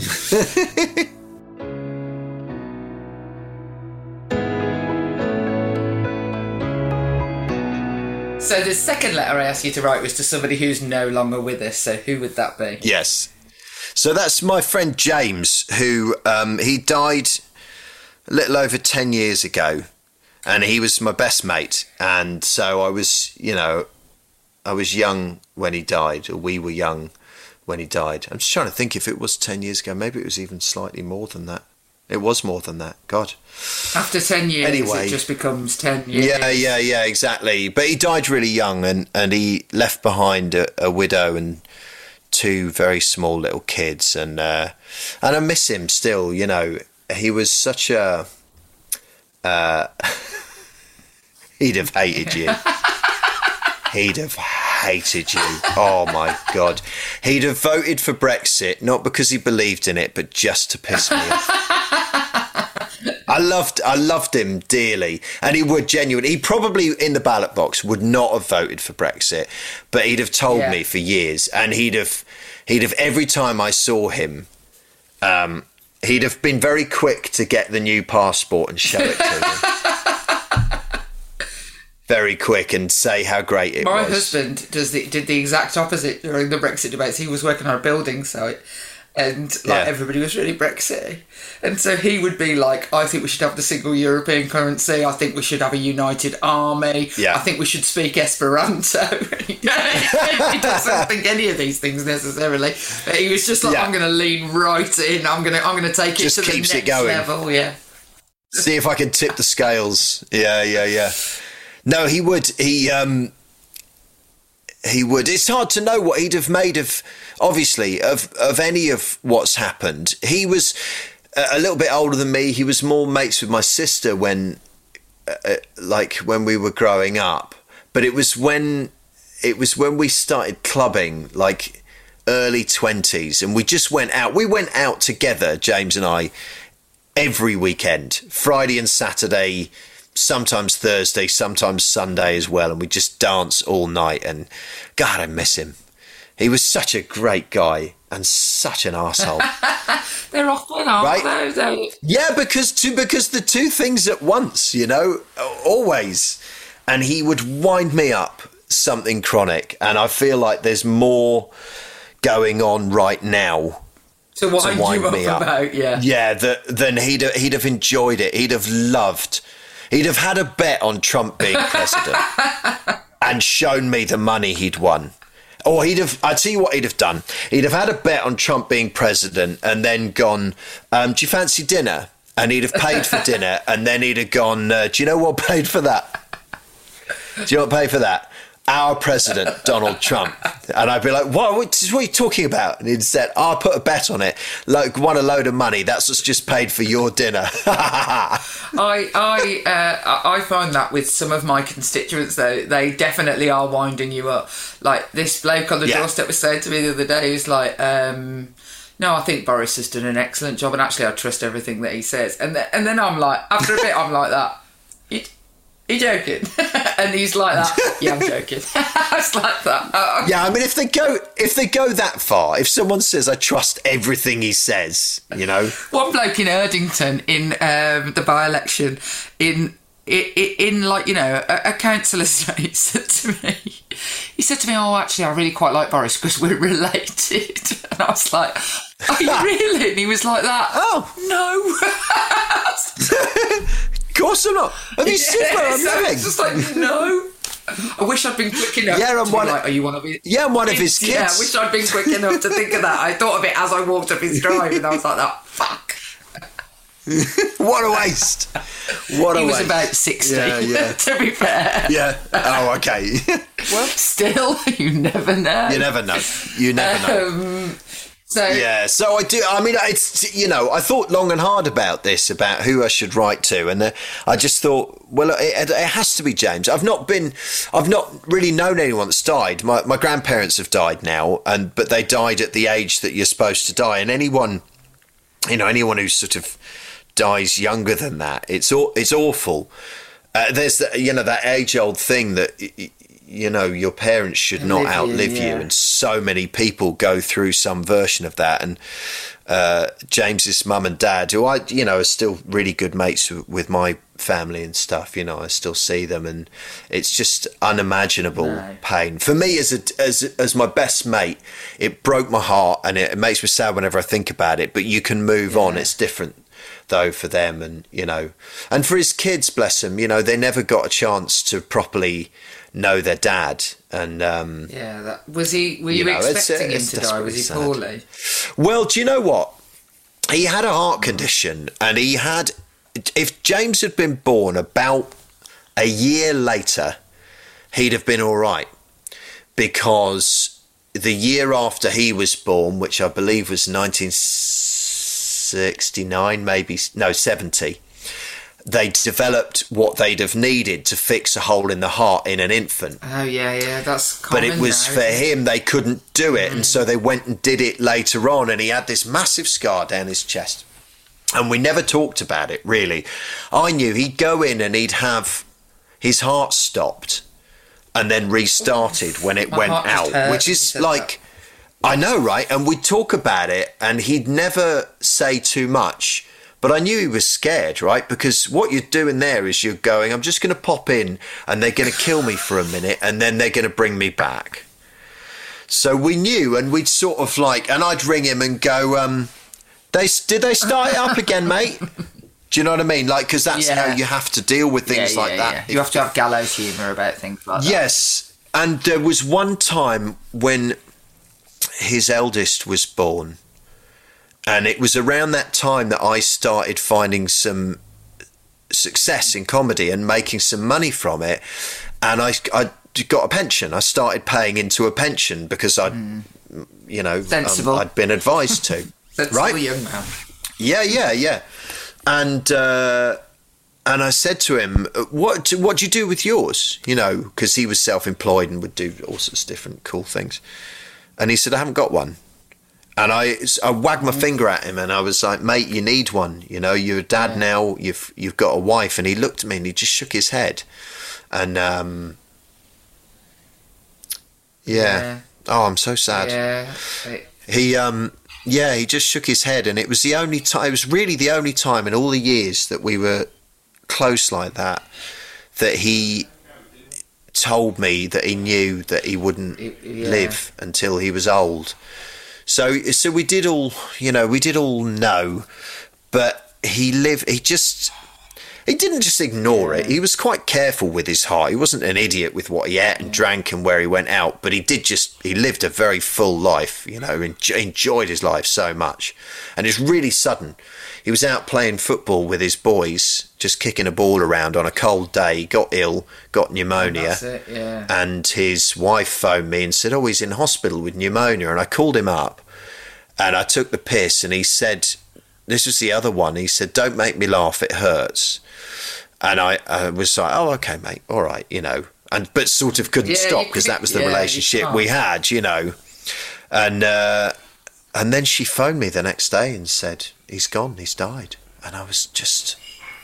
So the second letter I asked you to write was to somebody who's no longer with us. So who would that be? Yes. So that's my friend James, who um, he died a little over ten years ago, and he was my best mate. And so I was, you know, I was young when he died, or we were young when he died. I'm just trying to think if it was ten years ago. Maybe it was even slightly more than that. It was more than that. God. After ten years, Anyway. it just becomes ten years. Yeah, yeah, yeah, exactly. But he died really young, and, and he left behind a, a widow and two very small little kids, and uh, and I miss him still. You know, he was such a uh, he'd have hated you. He'd have hated you. Oh, my God. He'd have voted for Brexit, not because he believed in it, but just to piss me off. I loved I loved him dearly, and he would genuinely. He probably, in the ballot box, would not have voted for Brexit, but he'd have told yeah. me for years, and he'd have, he'd have, every time I saw him, um, he'd have been very quick to get the new passport and show it to me. Very quick, and say how great it My was. My husband does the, did the exact opposite during the Brexit debates. He was working on a building site, and like yeah. everybody was really Brexit, and so he would be like, "I think we should have the single European currency. I think we should have a united army. Yeah. I think we should speak Esperanto." He doesn't think any of these things necessarily, but he was just like, yeah. "I'm going to lean right in. I'm going to, I'm going to take it just to the next it going. level." Yeah. See if I can tip the scales. Yeah, yeah, yeah. No, he would. He um, he would. It's hard to know what he'd have made of, obviously, of of any of what's happened. He was a little bit older than me. He was more mates with my sister when, uh, like, when we were growing up. But it was when it was when we started clubbing, like early twenties, and we just went out. We went out together, James and I, every weekend, Friday and Saturday. Sometimes Thursday, sometimes Sunday as well, and we just dance all night. And God, I miss him. He was such a great guy and such an arsehole. They're often, aren't right? they? Yeah, because two, because the two things at once, you know, always. And he would wind me up something chronic, and I feel like there's more going on right now. To wind, to wind you me up, up about, yeah, yeah. The, then he'd he'd have enjoyed it. He'd have loved. He'd have had a bet on Trump being president and shown me the money he'd won. Or he'd have, I'll tell you what he'd have done. He'd have had a bet on Trump being president and then gone, um, do you fancy dinner? And he'd have paid for dinner, and then he'd have gone, uh, do you know what paid for that? Do you know what paid for that? Our president, Donald Trump. And I'd be like, what, what are you talking about? And he'd said, oh, I put a bet on it. Like, won a load of money. That's what's just paid for your dinner. I I uh, I find that with some of my constituents, though, they definitely are winding you up. Like, this bloke on the yeah. doorstep was saying to me the other day, he was like, um, no, I think Boris has done an excellent job, and actually I trust everything that he says. And, th- and then I'm like, after a bit, I'm like that. You joking? And he's like that. Yeah, I'm joking. It's like that. Uh, yeah, I mean, if they go if they go that far, if someone says I trust everything he says, you know. One bloke in Erdington in um, the by-election in in, in like you know a, a councillor said to me. He said to me, "Oh, actually, I really quite like Boris because we're related." And I was like, "Are you really?" And he was like that. Oh no. Of course I'm not. Have you yeah, seen where I'm so living? It's just like, no. I wish I'd been quick enough yeah, I'm to one be of, like, are you one of his Yeah, I'm one of his kids. Yeah, I wish I'd been quick enough to think of that. I thought of it as I walked up his drive, and I was like, oh, fuck. What a waste. What a he was waste. about sixty, yeah, yeah. to be fair. Yeah. Oh, okay. Well, still, you never know. You never know. You never know. Um, So, yeah, so I do. I mean, it's you know, I thought long and hard about this, about who I should write to, and uh, I just thought, well, it, it has to be James. I've not been, I've not really known anyone that's died. My my grandparents have died now, and but they died at the age that you're supposed to die, and anyone, you know, anyone who sort of dies younger than that, it's it's awful. Uh, there's the, you know that age old thing that. You know, your parents should not outlive you, yeah. And so many people go through some version of that. And uh, James's mum and dad, who I, you know, are still really good mates with my family and stuff. You know, I still see them, and it's just unimaginable no. pain for me as a as as my best mate. It broke my heart, and it, it makes me sad whenever I think about it. But you can move yeah. on. It's different though for them, and you know, and for his kids, bless them. You know, they never got a chance to properly know their dad, and um yeah that, was he were you, you know, expecting it's, it's him to die? Was he sad. Poorly? Well, do you know what, he had a heart condition, and he had, if James had been born about a year later, he'd have been all right, because the year after he was born, which I believe was nineteen sixty-nine, maybe no seventy, they developed what they'd have needed to fix a hole in the heart in an infant. Oh, yeah, yeah, that's common. But it was now, for isn't it? him, they couldn't do it. Mm. And so they went and did it later on. And he had this massive scar down his chest. And we never talked about it, really. I knew he'd go in and he'd have his heart stopped and then restarted when it My went heart just out, hurt which when you is said like, I know, right? And we'd talk about it and he'd never say too much. But I knew he was scared, right? Because what you're doing there is you're going, I'm just going to pop in and they're going to kill me for a minute and then they're going to bring me back. So we knew, and we'd sort of like, and I'd ring him and go, um, they did they start it up again, mate? Do you know what I mean? Like, because that's Yeah. how you have to deal with things yeah, like yeah, that. yeah. You have to have gallows humour about things like that. Yes. And there was one time when his eldest was born, and it was around that time that I started finding some success in comedy and making some money from it. And I, I got a pension. I started paying into a pension because I'd, mm. you know, Sensible. um, I'd been advised to. Sensible right? young man. Yeah, yeah, yeah. And uh, and I said to him, "What what do you do with yours?" You know, because he was self-employed and would do all sorts of different cool things. And he said, "I haven't got one." And I, I wagged my finger at him and I was like, "Mate, you need one. You know, you're a dad yeah. now. You've you've got a wife." And he looked at me and he just shook his head. And um, yeah. yeah. Oh, I'm so sad. Yeah. It- he um. Yeah, he just shook his head, and it was the only time. It was really the only time in all the years that we were close like that that he told me that he knew that he wouldn't yeah. live until he was old. So, so we did all, you know, we did all know, but he lived. He just. He didn't just ignore it. He was quite careful with his heart. He wasn't an idiot with what he ate and drank and where he went out, but he did just, he lived a very full life, you know, enjoy, enjoyed his life so much. And it's really sudden. He was out playing football with his boys, just kicking a ball around on a cold day, got ill, got pneumonia. That's it, yeah. And his wife phoned me and said, "Oh, he's in hospital with pneumonia." And I called him up and I took the piss and he said, this was the other one, he said, "Don't make me laugh, it hurts." And I, I was like, "Oh, okay, mate, all right," you know, and but sort of couldn't yeah, stop because that was the yeah, relationship we had, you know. And uh, and then she phoned me the next day and said, "He's gone, he's died," and I was just,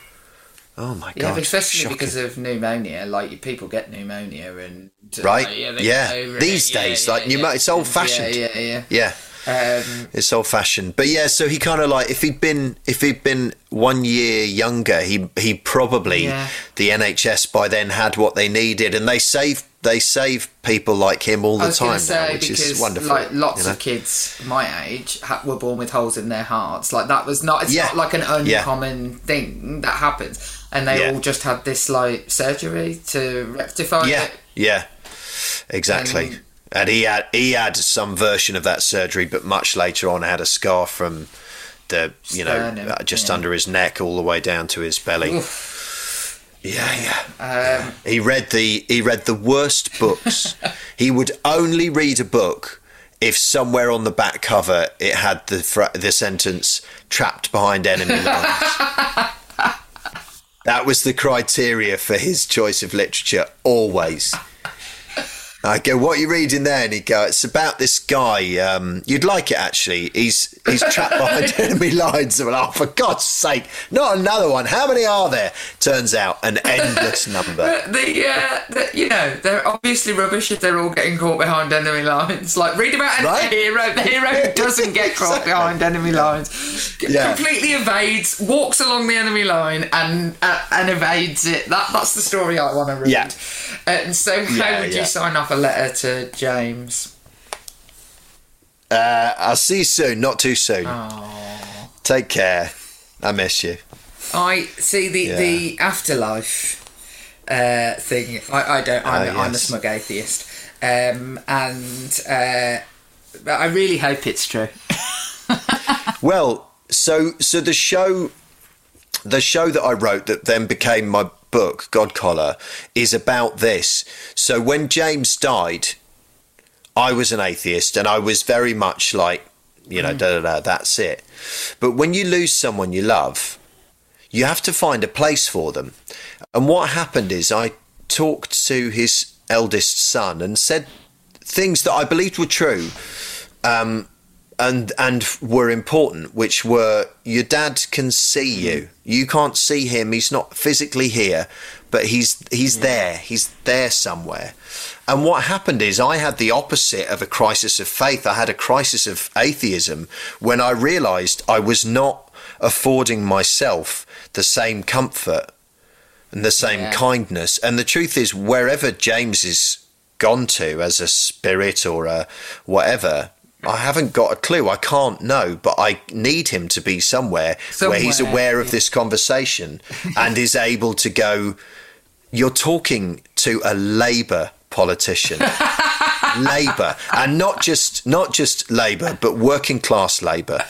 oh my yeah, god, but especially shocking. because of pneumonia. Like people get pneummonia and uh, right, like, yeah, they yeah. get over These it. days, yeah, like yeah, pneumo- yeah. it's old fashioned. Yeah, yeah, yeah. Yeah. Um, It's old fashioned, but yeah. So he kind of like if he'd been if he'd been one year younger, he he probably Yeah. the N H S by then had what they needed, and they save they save people like him all I the was gonna time say, now, which because, is wonderful. Like lots you know? of kids my age ha- were born with holes in their hearts. Like that was not. It's Yeah. not like an Yeah. uncommon thing that happens, and they Yeah. all just had this like surgery to rectify Yeah, it. yeah, exactly. And- And he had he had some version of that surgery, but much later on had a scar from the you Sternum, know uh, just yeah. under his neck all the way down to his belly. Oof. Yeah, yeah. Um, He read the he read the worst books. He would only read a book if somewhere on the back cover it had the fr- the sentence "trapped behind enemy lines." That was the criteria for his choice of literature always. I go, "What are you reading there?" And he'd go, "It's about this guy. Um, you'd like it, actually. He's he's trapped behind enemy lines." And I'm like, "Oh, for God's sake, not another one. How many are there?" Turns out, an endless number. the, uh, the you know they're obviously rubbish if they're all getting caught behind enemy lines. Like read about a Right? hero. The hero who doesn't get caught Exactly. behind enemy lines, Yeah. completely evades, walks along the enemy line and uh, and evades it. That that's the story I want to read. Yeah. And so, how Yeah, would yeah. you sign off a letter to James? Uh, I'll see you soon. Not too soon. Oh. Take care. I miss you. I see the Yeah. the afterlife uh, thing. I, I don't. I'm, Oh, I'm a yes. smug atheist, um, and uh, but I really hope it's true. Well, so so the show, the show that I wrote that then became my book, God Collar, is about this. So when James died, I was an atheist, and I was very much like, you know, mm. da da da. That's it. But when you lose someone you love, you have to find a place for them. And what happened is I talked to his eldest son and said things that I believed were true, um, and and were important, which were, your dad can see you. You can't see him. He's not physically here, but he's he's yeah. there. He's there somewhere. And what happened is I had the opposite of a crisis of faith. I had a crisis of atheism when I realised I was not affording myself the same comfort and the same yeah. kindness. And the truth is, wherever James is gone to as a spirit or a whatever, I haven't got a clue. I can't know, but I need him to be somewhere, somewhere where he's aware of yeah. this conversation and is able to go, you're talking to a Labour politician. Labour, and not just not just Labour, but working class Labour.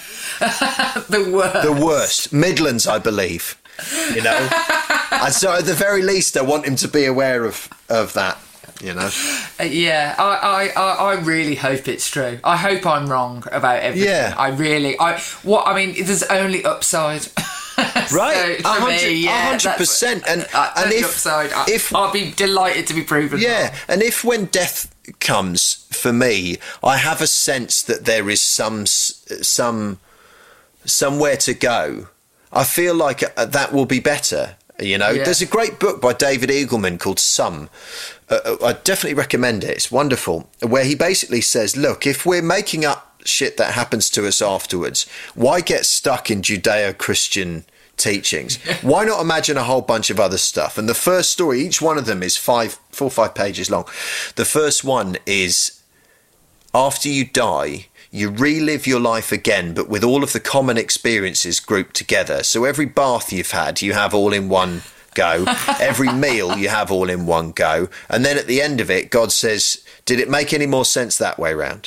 The worst. The worst. Midlands, I believe. You know, and so at the very least, I want him to be aware of of that. You know. Uh, yeah, I, I, I really hope it's true. I hope I'm wrong about everything. Yeah. I really, I what I mean, there's only upside. Right, so, a hundred percent, and uh, and if, upside, I, if I'll be delighted to be proven yeah, wrong. And if when death comes for me, I have a sense that there is some some somewhere to go, I feel like that will be better. You know, yeah. There's a great book by David Eagleman called Some. Uh, I definitely recommend it. It's wonderful, where he basically says, look, if we're making up shit that happens to us afterwards, why get stuck in Judeo-Christian teachings? Why not imagine a whole bunch of other stuff? And the first story, each one of them is five, four or five pages long. The first one is, after you die, you relive your life again, but with all of the common experiences grouped together. So every bath you've had, you have all in one go. Every meal you have all in one go. And then at the end of it, God says, did it make any more sense that way round?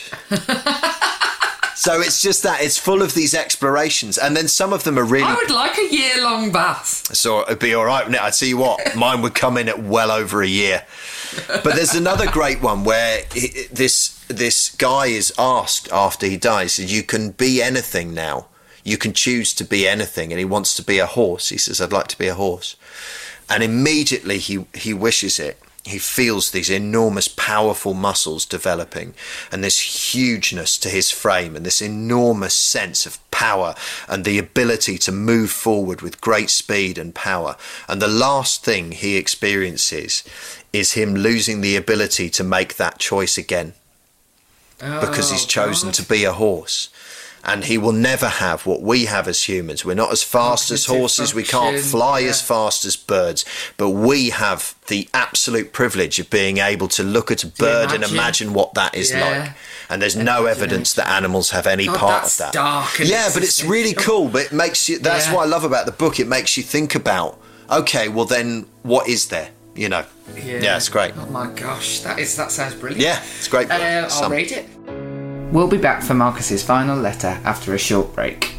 So it's just that, it's full of these explorations, and then some of them are really... I would like a year-long bath. So it'd be all right, wouldn't it? I'd tell you what, mine would come in at well over a year. But there's another great one where he, this this guy is asked after he dies, you can be anything now. You can choose to be anything, and he wants to be a horse. He says, I'd like to be a horse. And immediately he, he wishes it. He feels these enormous, powerful muscles developing and this hugeness to his frame and this enormous sense of power and the ability to move forward with great speed and power. And the last thing he experiences is him losing the ability to make that choice again oh, because he's chosen God. to be a horse. And he will never have what we have as humans. We're not as fast as horses. We can't fly yeah. as fast as birds. But we have the absolute privilege of being able to look at a bird imagine? and imagine what that is yeah. like. And there's no evidence that animals have any God, part of that. Dark yeah, but it's really cool. But it makes you. That's yeah. what I love about the book. It makes you think about, okay, well then, what is there? You know. Yeah, yeah it's great. Oh my gosh, that is that sounds brilliant. Yeah, it's great. Uh, I'll Some. read it. We'll be back for Marcus's final letter after a short break.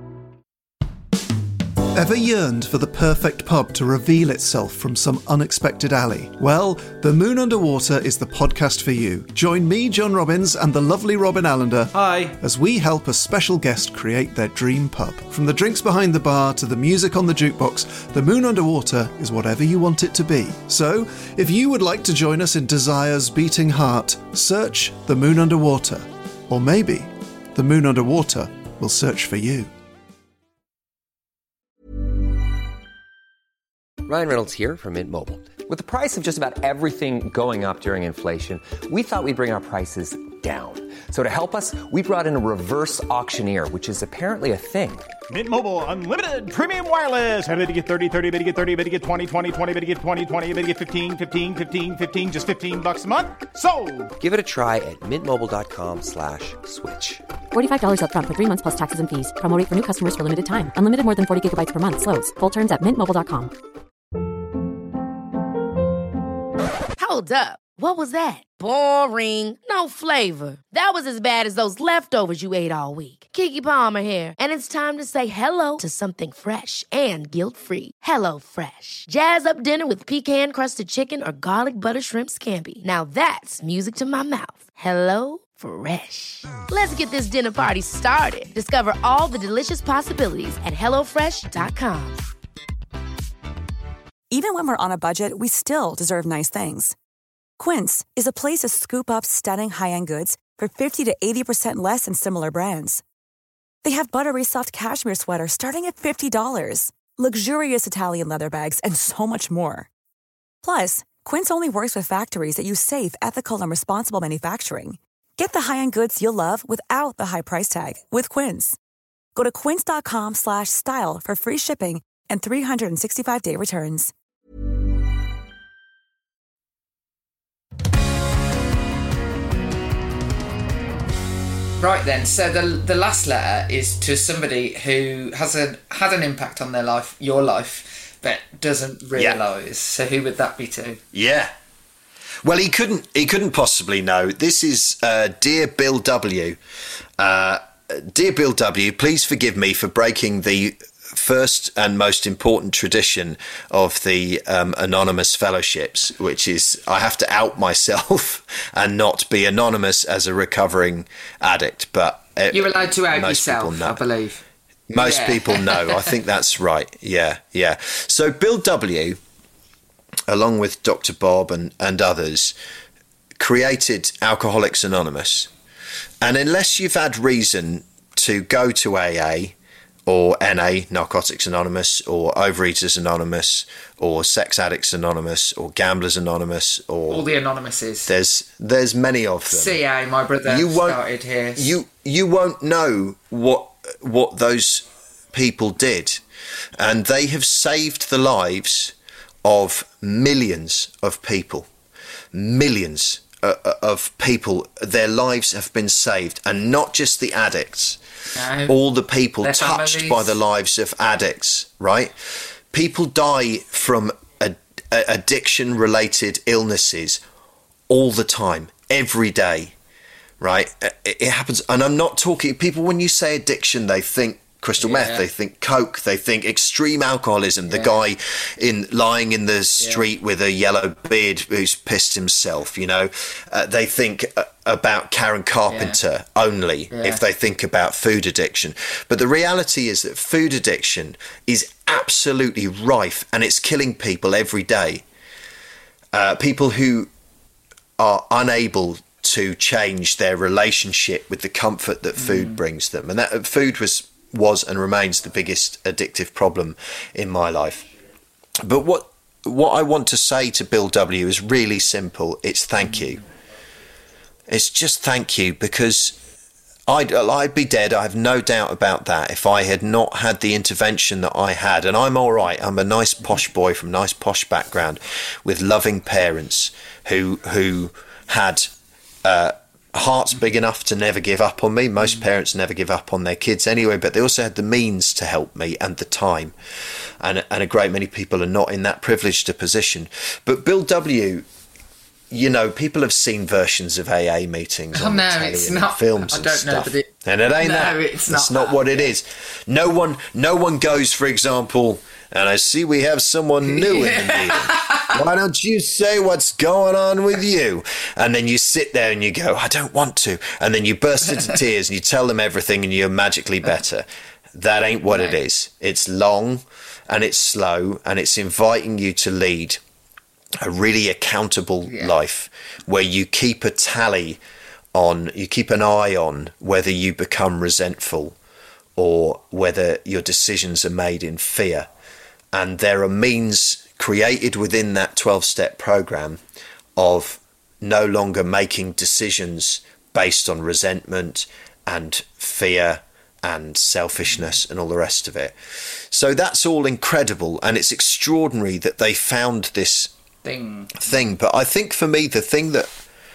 Ever yearned for the perfect pub to reveal itself from some unexpected alley? Well, The Moon Underwater is the podcast for you. Join me, John Robbins, and the lovely Robin Allender. Hi. As we help a special guest create their dream pub. From the drinks behind the bar to the music on the jukebox, The Moon Underwater is whatever you want it to be. So, if you would like to join us in Desire's beating heart, search The Moon Underwater. Or maybe The Moon Underwater will search for you. Ryan Reynolds here from Mint Mobile. With the price of just about everything going up during inflation, we thought we'd bring our prices down. So to help us, we brought in a reverse auctioneer, which is apparently a thing. Mint Mobile Unlimited Premium Wireless. How to get thirty, thirty, how to get thirty, how to get twenty, twenty, twenty, how to get twenty, twenty, how to get fifteen, fifteen, fifteen, fifteen, just fifteen bucks a month? Sold! Give it a try at mintmobile.com slash switch. forty-five dollars up front for three months plus taxes and fees. Promo rate for new customers for limited time. Unlimited more than forty gigabytes per month. Slows full terms at mint mobile dot com. Hold up. What was that? Boring. No flavor. That was as bad as those leftovers you ate all week. Keke Palmer here, and it's time to say hello to something fresh and guilt-free. Hello Fresh. Jazz up dinner with pecan-crusted chicken or garlic butter shrimp scampi. Now that's music to my mouth. Hello Fresh. Let's get this dinner party started. Discover all the delicious possibilities at hello fresh dot com. Even when we're on a budget, we still deserve nice things. Quince is a place to scoop up stunning high-end goods for fifty to eighty percent less than similar brands. They have buttery soft cashmere sweaters starting at fifty dollars, luxurious Italian leather bags, and so much more. Plus, Quince only works with factories that use safe, ethical, and responsible manufacturing. Get the high-end goods you'll love without the high price tag with Quince. Go to quince.com slash style for free shipping and three sixty-five day returns. Right then, so the the last letter is to somebody who has a, had an impact on their life, your life, but doesn't realise. Yeah. So who would that be to? Yeah. Well, he couldn't. He couldn't possibly know. This is uh, Dear Bill W. Uh, Dear Bill W. Please forgive me for breaking the first and most important tradition of the um, anonymous fellowships, which is I have to out myself and not be anonymous as a recovering addict. But it, you're allowed to out most yourself, people know. I believe. Most yeah. people know. I think that's right. Yeah, yeah. So Bill W., along with Doctor Bob and, and others, created Alcoholics Anonymous. And unless you've had reason to go to A A or N A, Narcotics Anonymous, or Overeaters Anonymous, or Sex Addicts Anonymous, or Gamblers Anonymous, or all the Anonymouses. There's there's many of them. C A, my brother you started here. You you won't know what what those people did, and they have saved the lives of millions of people, millions uh, of people. Their lives have been saved, and not just the addicts. No, all the people touched families. by the lives of addicts, right? People die from ad- addiction-related illnesses all the time, every day, right? It, it happens. And I'm not talking... People, when you say addiction, they think crystal yeah. meth, they think coke, they think extreme alcoholism, the yeah. guy in lying in the street yeah. with a yellow beard who's pissed himself, you know. Uh, they think uh, about Karen Carpenter yeah. only yeah. if they think about food addiction. But the reality is that food addiction is absolutely rife, and it's killing people every day. Uh, people who are unable to change their relationship with the comfort that food mm. brings them. And that food was was and remains the biggest addictive problem in my life. But what what I want to say to Bill W. is really simple. It's thank you. It's just thank you, because I'd, I'd be dead, I have no doubt about that, if I had not had the intervention that I had. And I'm all right. I'm a nice posh boy from a nice posh background with loving parents who who had uh, hearts big enough to never give up on me. Most parents never give up on their kids anyway, but they also had the means to help me and the time. And, and a great many people are not in that privileged a position. But Bill W., you know, people have seen versions of A A meetings on oh, no, the telly it's and not, films I and don't stuff. Know, but it, and it ain't no, that. It's That's not, not what it is. No one, no one goes, for example, and I see we have someone new in the meeting. Why don't you say what's going on with you? And then you sit there and you go, I don't want to. And then you burst into tears and you tell them everything and you're magically better. That ain't what no. it is. It's long and it's slow, and it's inviting you to lead a really accountable yeah. life where you keep a tally on, you keep an eye on whether you become resentful or whether your decisions are made in fear. And there are means created within that twelve-step program of no longer making decisions based on resentment and fear and selfishness and all the rest of it. So that's all incredible, and it's extraordinary that they found this thing. thing. But I think for me, the thing that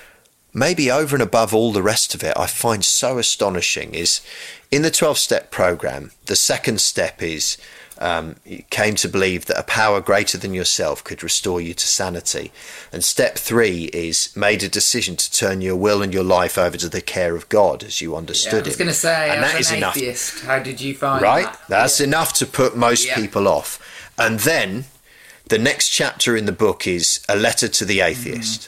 maybe over and above all the rest of it I find so astonishing is in the twelve-step program, the second step is Um, you came to believe that a power greater than yourself could restore you to sanity. And step three is made a decision to turn your will and your life over to the care of God as you understood it. Yeah, I was going to say, and as that is an enough. atheist, how did you find right? that? That's yeah. enough to put most yeah. people off. And then the next chapter in the book is a letter to the atheist.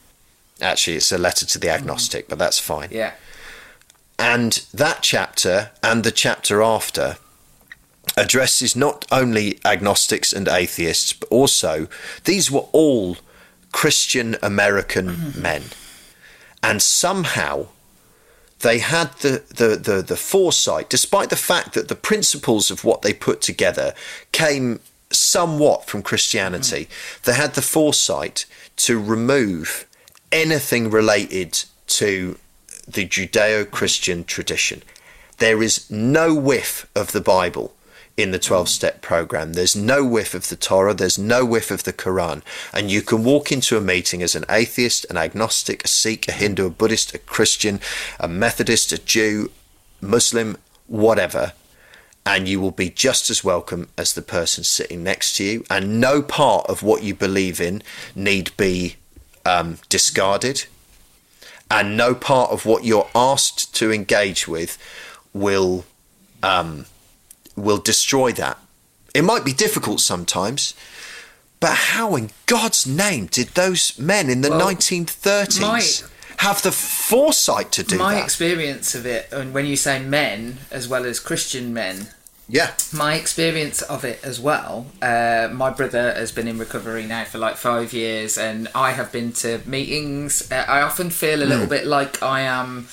Mm. Actually, it's a letter to the agnostic, mm. but that's fine. Yeah. And that chapter and the chapter after addresses not only agnostics and atheists, but also these were all Christian American men. And somehow they had the, the, the, the foresight, despite the fact that the principles of what they put together came somewhat from Christianity, mm. they had the foresight to remove anything related to the Judeo-Christian tradition. There is no whiff of the Bible in the twelve-step program. There's no whiff of the Torah. There's no whiff of the Quran. And you can walk into a meeting as an atheist, an agnostic, a Sikh, a Hindu, a Buddhist, a Christian, a Methodist, a Jew, Muslim, whatever, and you will be just as welcome as the person sitting next to you. And no part of what you believe in need be um, discarded. And no part of what you're asked to engage with will um, will destroy that. It might be difficult sometimes, but how in God's name did those men in the well, nineteen thirties my, have the foresight to do my that? My experience of it, and when you say men as well as Christian men, yeah, my experience of it as well, uh, my brother has been in recovery now for like five years, and I have been to meetings. Uh, I often feel a little mm. bit like I am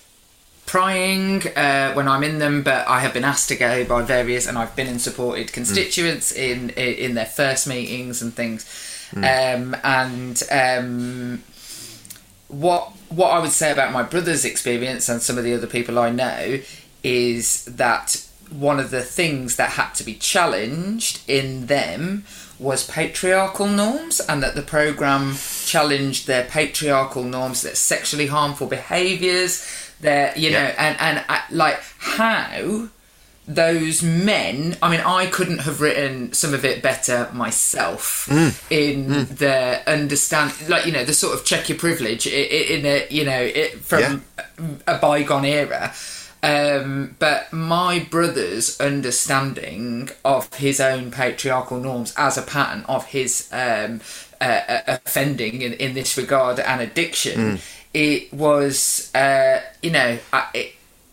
prying uh, when I'm in them, but I have been asked to go by various, and I've been in supported constituents mm. in, in in their first meetings and things. Mm. Um, and um, what what I would say about my brother's experience and some of the other people I know is that one of the things that had to be challenged in them was patriarchal norms, and that the programme challenged their patriarchal norms, their sexually harmful behaviours, their, you yeah. know, and, and uh, like how those men, I mean, I couldn't have written some of it better myself mm. in mm. the understand, like, you know, the sort of check your privilege in, in a, you know, it, from yeah. a bygone era. Um, but my brother's understanding of his own patriarchal norms as a pattern of his um, uh, offending in, in this regard and addiction, mm. it was, uh, you know, it,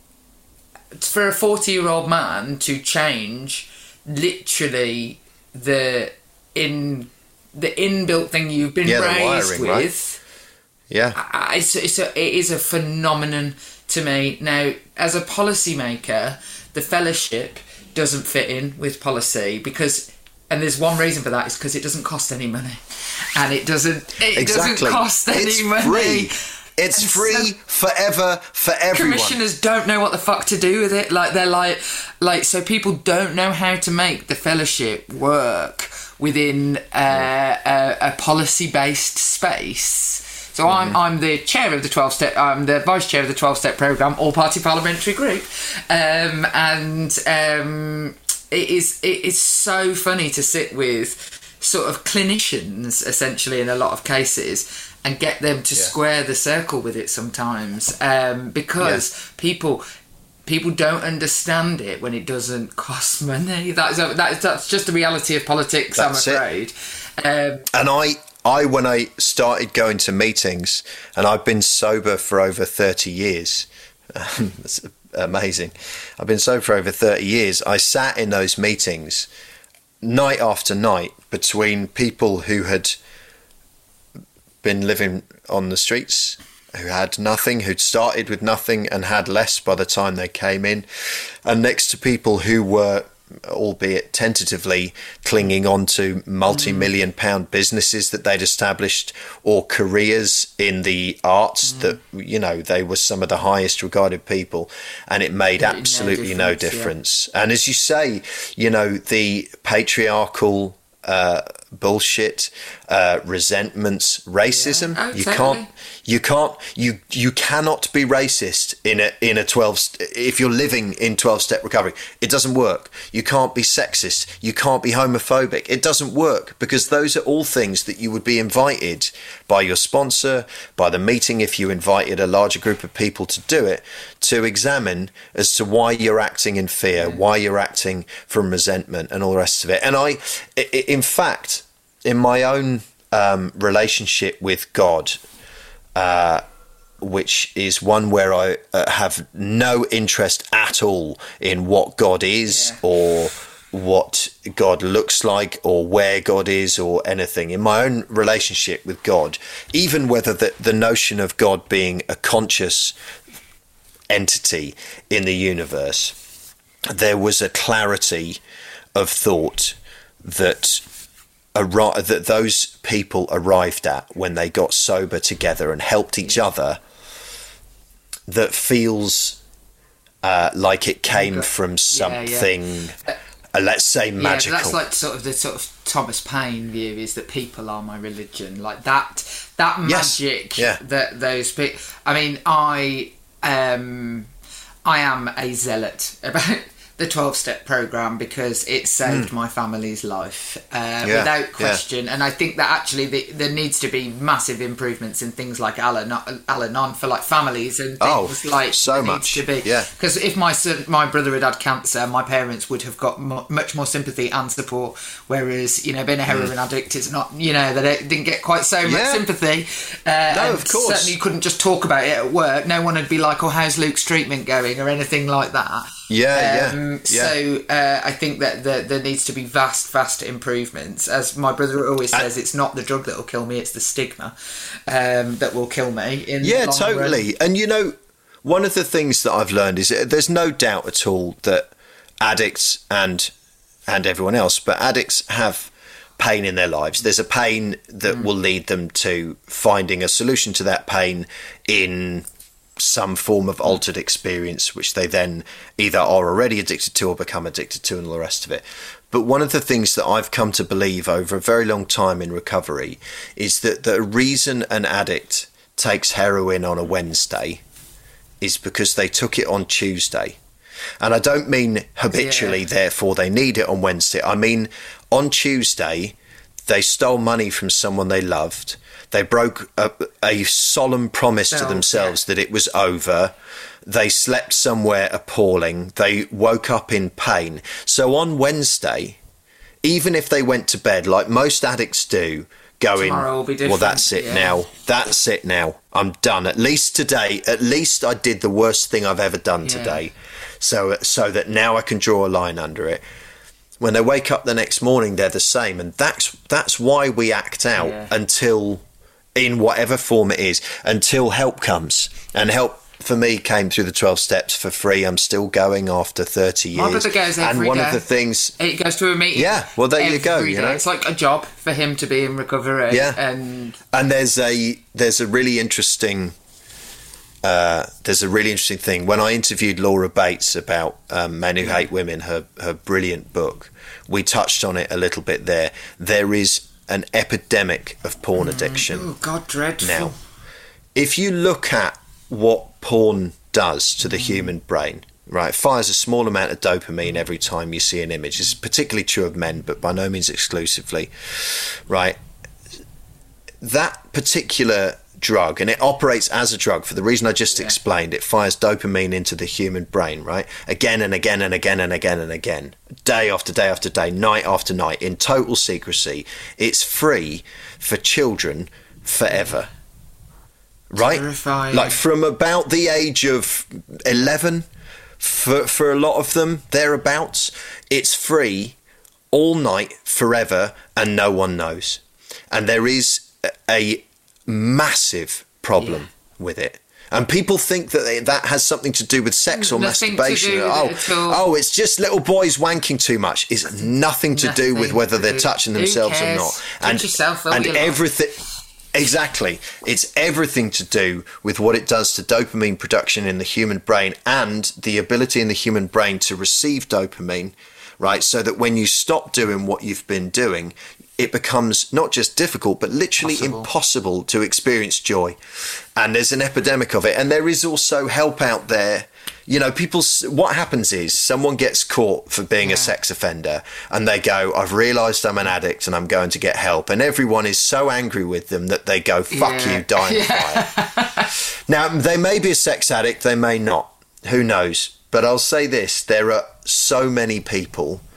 for a forty-year-old man to change literally the in the inbuilt thing you've been yeah, raised wiring, with, right? yeah, I, it's, it's a, it is a phenomenon to me. Now, as a policymaker, the fellowship doesn't fit in with policy because, and there's one reason for that, is because it doesn't cost any money, and it doesn't. It exactly. doesn't cost any it's money. Free. It's and free so forever for everyone. Commissioners don't know what the fuck to do with it. Like they're like, like so people don't know how to make the fellowship work within uh, a, a policy-based space. So mm-hmm. I'm I'm the chair of the twelve-step. I'm the vice chair of the twelve-step programme, all-party parliamentary group, um, and um, it is it is so funny to sit with sort of clinicians, essentially, in a lot of cases, and get them to yeah. square the circle with it sometimes, um, because yeah. people people don't understand it when it doesn't cost money. That's that's that's just the reality of politics. That's I'm afraid. Um, and I. I, when I started going to meetings, and I've been sober for over thirty years, um, that's amazing. I've been sober for over thirty years. I sat in those meetings night after night between people who had been living on the streets, who had nothing, who'd started with nothing and had less by the time they came in, and next to people who were, albeit tentatively, clinging on to multi-million pound businesses that they'd established, or careers in the arts mm. that, you know, they were some of the highest regarded people, and it made it absolutely no difference, no difference. Yeah. And as you say, you know, the patriarchal uh, bullshit, uh, resentments, racism, yeah. oh, you totally. can't You can't. You you cannot be racist in a in a twelve. If you're living in twelve-step recovery, it doesn't work. You can't be sexist. You can't be homophobic. It doesn't work, because those are all things that you would be invited by your sponsor, by the meeting, if you invited a larger group of people to do it, to examine as to why you're acting in fear, why you're acting from resentment, and all the rest of it. And I, in fact, in my own um, relationship with God, Uh, which is one where I uh, have no interest at all in what God is yeah. or what God looks like or where God is or anything. In my own relationship with God, even whether the, the notion of God being a conscious entity in the universe, there was a clarity of thought that arri- that those people arrived at when they got sober together and helped each other, that feels uh, like it came from something, yeah, yeah. Uh, let's say, magical. Yeah, that's like sort of the sort of Thomas Paine view, is that people are my religion. Like that, that magic, yes. yeah. that those people. I mean, I, um, I am a zealot about the twelve-step programme because it saved mm. my family's life uh, yeah, without question. Yeah. And I think that actually the, there needs to be massive improvements in things like Al-Anon, Al-Anon for like families and things oh, like so needs much. to be. Yeah. Because if my son, my brother had had cancer, my parents would have got mo- much more sympathy and support. Whereas, you know, being a heroin mm. addict is not, you know, they didn't get quite so much yeah. sympathy. Uh, no, and of course. Certainly you couldn't just talk about it at work. No one would be like, oh, how's Luke's treatment going or anything like that. Yeah, um, yeah, yeah. So uh, I think that the, there needs to be vast, vast improvements. As my brother always says, I, it's not the drug that will kill me; it's the stigma um, that will kill me. In yeah, the long totally. run. And you know, one of the things that I've learned is there's no doubt at all that addicts and and everyone else, but addicts have pain in their lives. There's a pain that mm. will lead them to finding a solution to that pain in some form of altered experience, which they then either are already addicted to or become addicted to, and all the rest of it. But one of the things that I've come to believe over a very long time in recovery is that the reason an addict takes heroin on a Wednesday is because they took it on Tuesday. And I don't mean habitually, yeah. therefore they need it on Wednesday. I mean, on Tuesday, they stole money from someone they loved. They broke a, a solemn promise to themselves that it was over. They slept somewhere appalling. They woke up in pain. So on Wednesday, even if they went to bed, like most addicts do, going, well, that's it yeah. now. That's it now. I'm done. At least today, at least I did the worst thing I've ever done yeah. today. So, so that now I can draw a line under it. When they wake up the next morning, they're the same. And that's, that's why we act out yeah. until... in whatever form it is, until help comes. And help, for me, came through the twelve steps for free. I'm still going after thirty years. My brother goes every And one day. of the things... He goes to a meeting. Yeah, well, there you go. You know? It's like a job for him to be in recovery. Yeah. And, and there's a there's a really interesting... Uh, there's a really interesting thing. When I interviewed Laura Bates about um, Men Who Hate Women, her, her brilliant book, we touched on it a little bit there. There is... an epidemic of porn addiction. Oh, God, dreadful. Now, if you look at what porn does to the mm. human brain, right, it fires a small amount of dopamine every time you see an image. It's particularly true of men, but by no means exclusively, right? That particular drug, and it operates as a drug for the reason I just yeah. explained, it fires dopamine into the human brain, right? Again and again and again and again and again, day after day after day, night after night, in total secrecy. It's free for children forever, right? Terrifying. Like from about the age of eleven, for, for a lot of them, thereabouts, it's free all night, forever, and no one knows. And there is a massive problem yeah. with it, and people think that they, that has something to do with sex or nothing masturbation. To do oh, with it at all. oh, it's just little boys wanking too much. It's nothing to nothing do with whether they're touching Who themselves cares? or not. Touch And yourself, and everything. Exactly, it's everything to do with what it does to dopamine production in the human brain and the ability in the human brain to receive dopamine, right? So that when you stop doing what you've been doing, it becomes not just difficult, but literally Possible. impossible to experience joy. And there's an epidemic of it. And there is also help out there. You know, people, what happens is someone gets caught for being yeah. a sex offender and they go, I've realised I'm an addict and I'm going to get help. And everyone is so angry with them that they go, fuck yeah. you, die in yeah. fire. Now, they may be a sex addict, they may not. Who knows? But I'll say this, there are so many people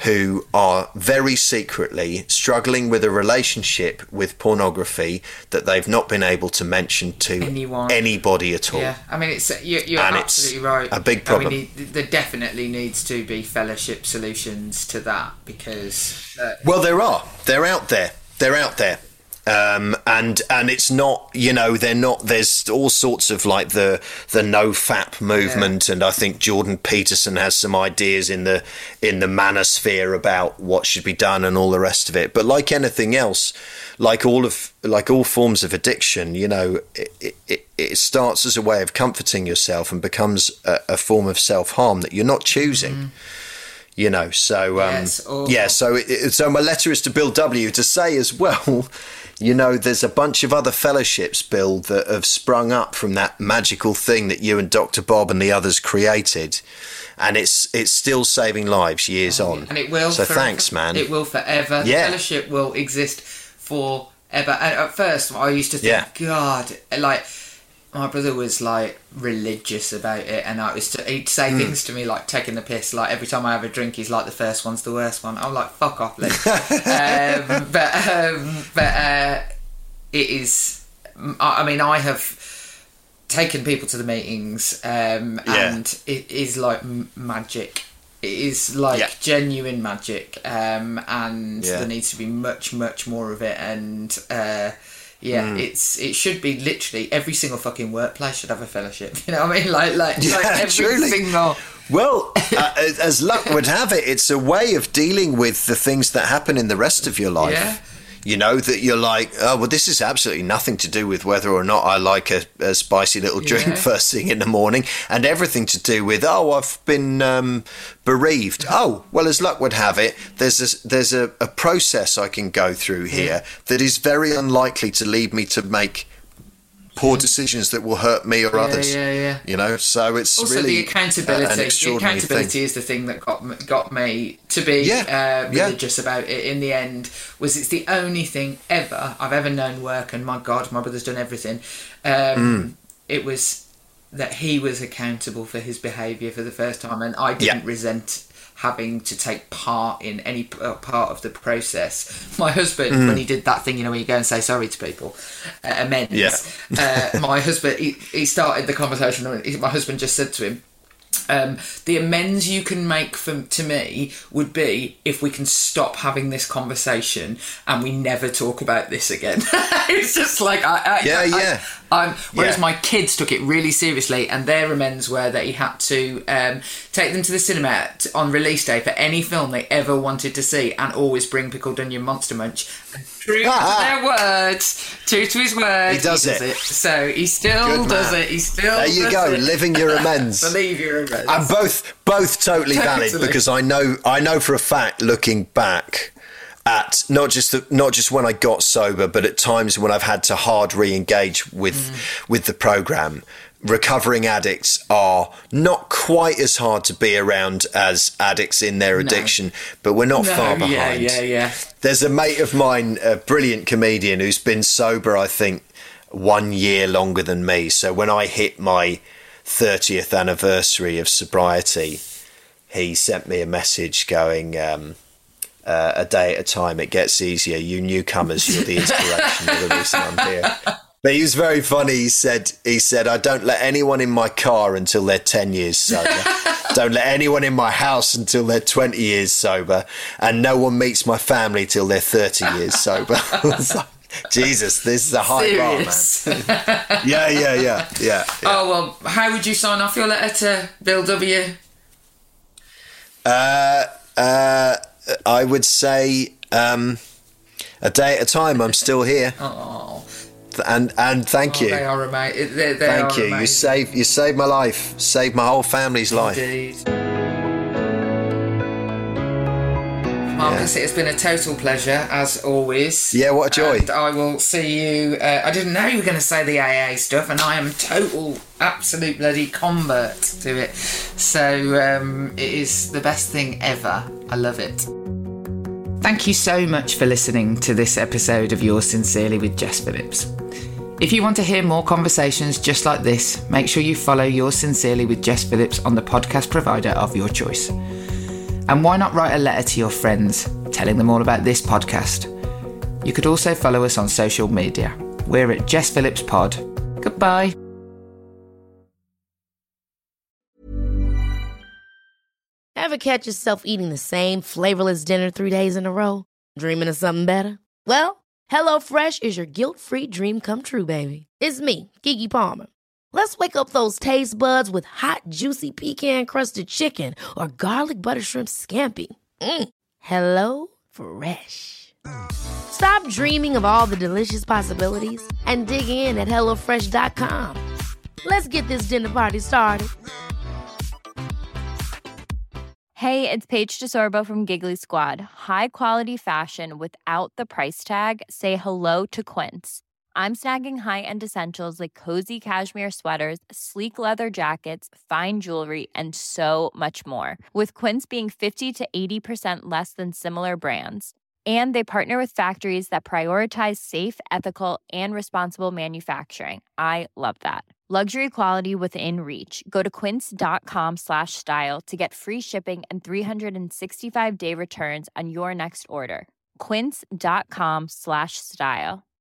who are very secretly struggling with a relationship with pornography that they've not been able to mention to Anyone. anybody at all. Yeah, I mean, it's you're, you're And absolutely it's right. a big problem. I mean, there definitely needs to be fellowship solutions to that because. Uh, Well, there are. They're out there. They're out there. Um, and and it's not, you know, they're not. There's all sorts of like the the no fap movement, yeah. and I think Jordan Peterson has some ideas in the in the manosphere about what should be done and all the rest of it. But like anything else, like all of like all forms of addiction, you know, it it, it starts as a way of comforting yourself and becomes a, a form of self harm that you're not choosing. Mm. You know, so um, yes, yeah. So it, so my letter is to Bill W. to say as well. You know, there's a bunch of other fellowships, Bill, that have sprung up from that magical thing that you and Doctor Bob and the others created, and it's it's still saving lives years oh, on. And it will. So forever. thanks, man. It will forever. Yeah. The fellowship will exist forever. And at first, I used to think, yeah. God, like. My brother was like religious about it, and I was to, he'd say mm. things to me like taking the piss. Like every time I have a drink, he's like, "The first one's the worst one." I'm like, "Fuck off, Lee." um, but um, but uh, it is. I mean, I have taken people to the meetings, um, yeah. and it is like magic. It is like yeah. genuine magic, um, and yeah. there needs to be much, much more of it, and. Uh, Yeah, mm. it's it should be literally every single fucking workplace should have a fellowship. You know what I mean? Like, like, yeah, like every truly. single. Well, uh, as luck would have it, it's a way of dealing with the things that happen in the rest of your life. Yeah. You know, that you're like, oh, well, this is absolutely nothing to do with whether or not I like a, a spicy little drink yeah. first thing in the morning, and everything to do with, oh, I've been um, bereaved. Oh, well, as luck would have it, there's a, there's a, a process I can go through here yeah. that is very unlikely to lead me to make poor decisions that will hurt me or yeah, others. Yeah, yeah. You know, so it's also really the accountability. an extraordinary the accountability thing. is the thing that got me, got me to be yeah. uh, religious yeah. about it. In the end, was it's the only thing ever I've ever known work. And my God, my brother's done everything. Um, mm. It was that he was accountable for his behaviour for the first time, and I didn't yeah. resent having to take part in any uh, part of the process. My husband, mm. when he did that thing, you know, when you go and say sorry to people, uh, amends. Yeah. uh, my husband, he, he started the conversation. My husband just said to him, um, the amends you can make for, to me would be if we can stop having this conversation and we never talk about this again. It's just like, I, I, yeah, I, yeah. I, I'm, whereas yeah. my kids took it really seriously, and their amends were that he had to um, take them to the cinema t- on release day for any film they ever wanted to see, and always bring Pickled Onion Monster Munch. True to their words, true to his word. He does, he does it. it. So he still does it. He still. There you does go, it. living your amends. Believe your amends. And both, both totally, Totally. valid, because I know, I know for a fact, looking back at not just the, not just when I got sober, but at times when I've had to hard re-engage with mm. with the program. Recovering addicts are not quite as hard to be around as addicts in their addiction, no. but we're not no, far behind. Yeah, yeah, yeah. There's a mate of mine, a brilliant comedian, who's been sober, I think, one year longer than me. So when I hit my thirtieth anniversary of sobriety, he sent me a message going, um, uh, a day at a time, it gets easier. You newcomers, you're the inspiration. You're the reason I'm here. But he was very funny. He said, he said, I don't let anyone in my car until they're ten years sober. Don't let anyone in my house until they're twenty years sober. And no one meets my family till they're thirty years sober. Like, Jesus, this is a high Serious? bar, man. yeah, yeah, yeah, yeah, yeah. Oh, well, how would you sign off your letter to Bill W? Uh, uh, I would say um, a day at a time. I'm still here. Oh, and and thank oh, you. They are amazing. They, they thank are you. Amazing. You saved you saved my life. Saved my whole family's life. Indeed. Marcus, yeah. It's been a total pleasure, as always. Yeah, what a joy. And I will see you... Uh, I didn't know you were going to say the A A stuff, and I am total, absolute bloody convert to it. So um, it is the best thing ever. I love it. Thank you so much for listening to this episode of Yours Sincerely with Jess Phillips. If you want to hear more conversations just like this, make sure you follow Yours Sincerely with Jess Phillips on the podcast provider of your choice. And why not write a letter to your friends, telling them all about this podcast? You could also follow us on social media. We're at Jess Phillips Pod. Goodbye. Ever catch yourself eating the same flavorless dinner three days in a row? Dreaming of something better? Well, HelloFresh is your guilt-free dream come true, baby. It's me, Keke Palmer. Let's wake up those taste buds with hot, juicy pecan-crusted chicken or garlic butter shrimp scampi. Mm. Hello Fresh. Stop dreaming of all the delicious possibilities and dig in at hello fresh dot com. Let's get this dinner party started. Hey, it's Paige DeSorbo from Giggly Squad. High quality fashion without the price tag. Say hello to Quince. I'm snagging high-end essentials like cozy cashmere sweaters, sleek leather jackets, fine jewelry, and so much more. With Quince being fifty to eighty percent less than similar brands. And they partner with factories that prioritize safe, ethical, and responsible manufacturing. I love that. Luxury quality within reach. Go to quince.com slash style to get free shipping and three sixty-five day returns on your next order. Quince.com slash style.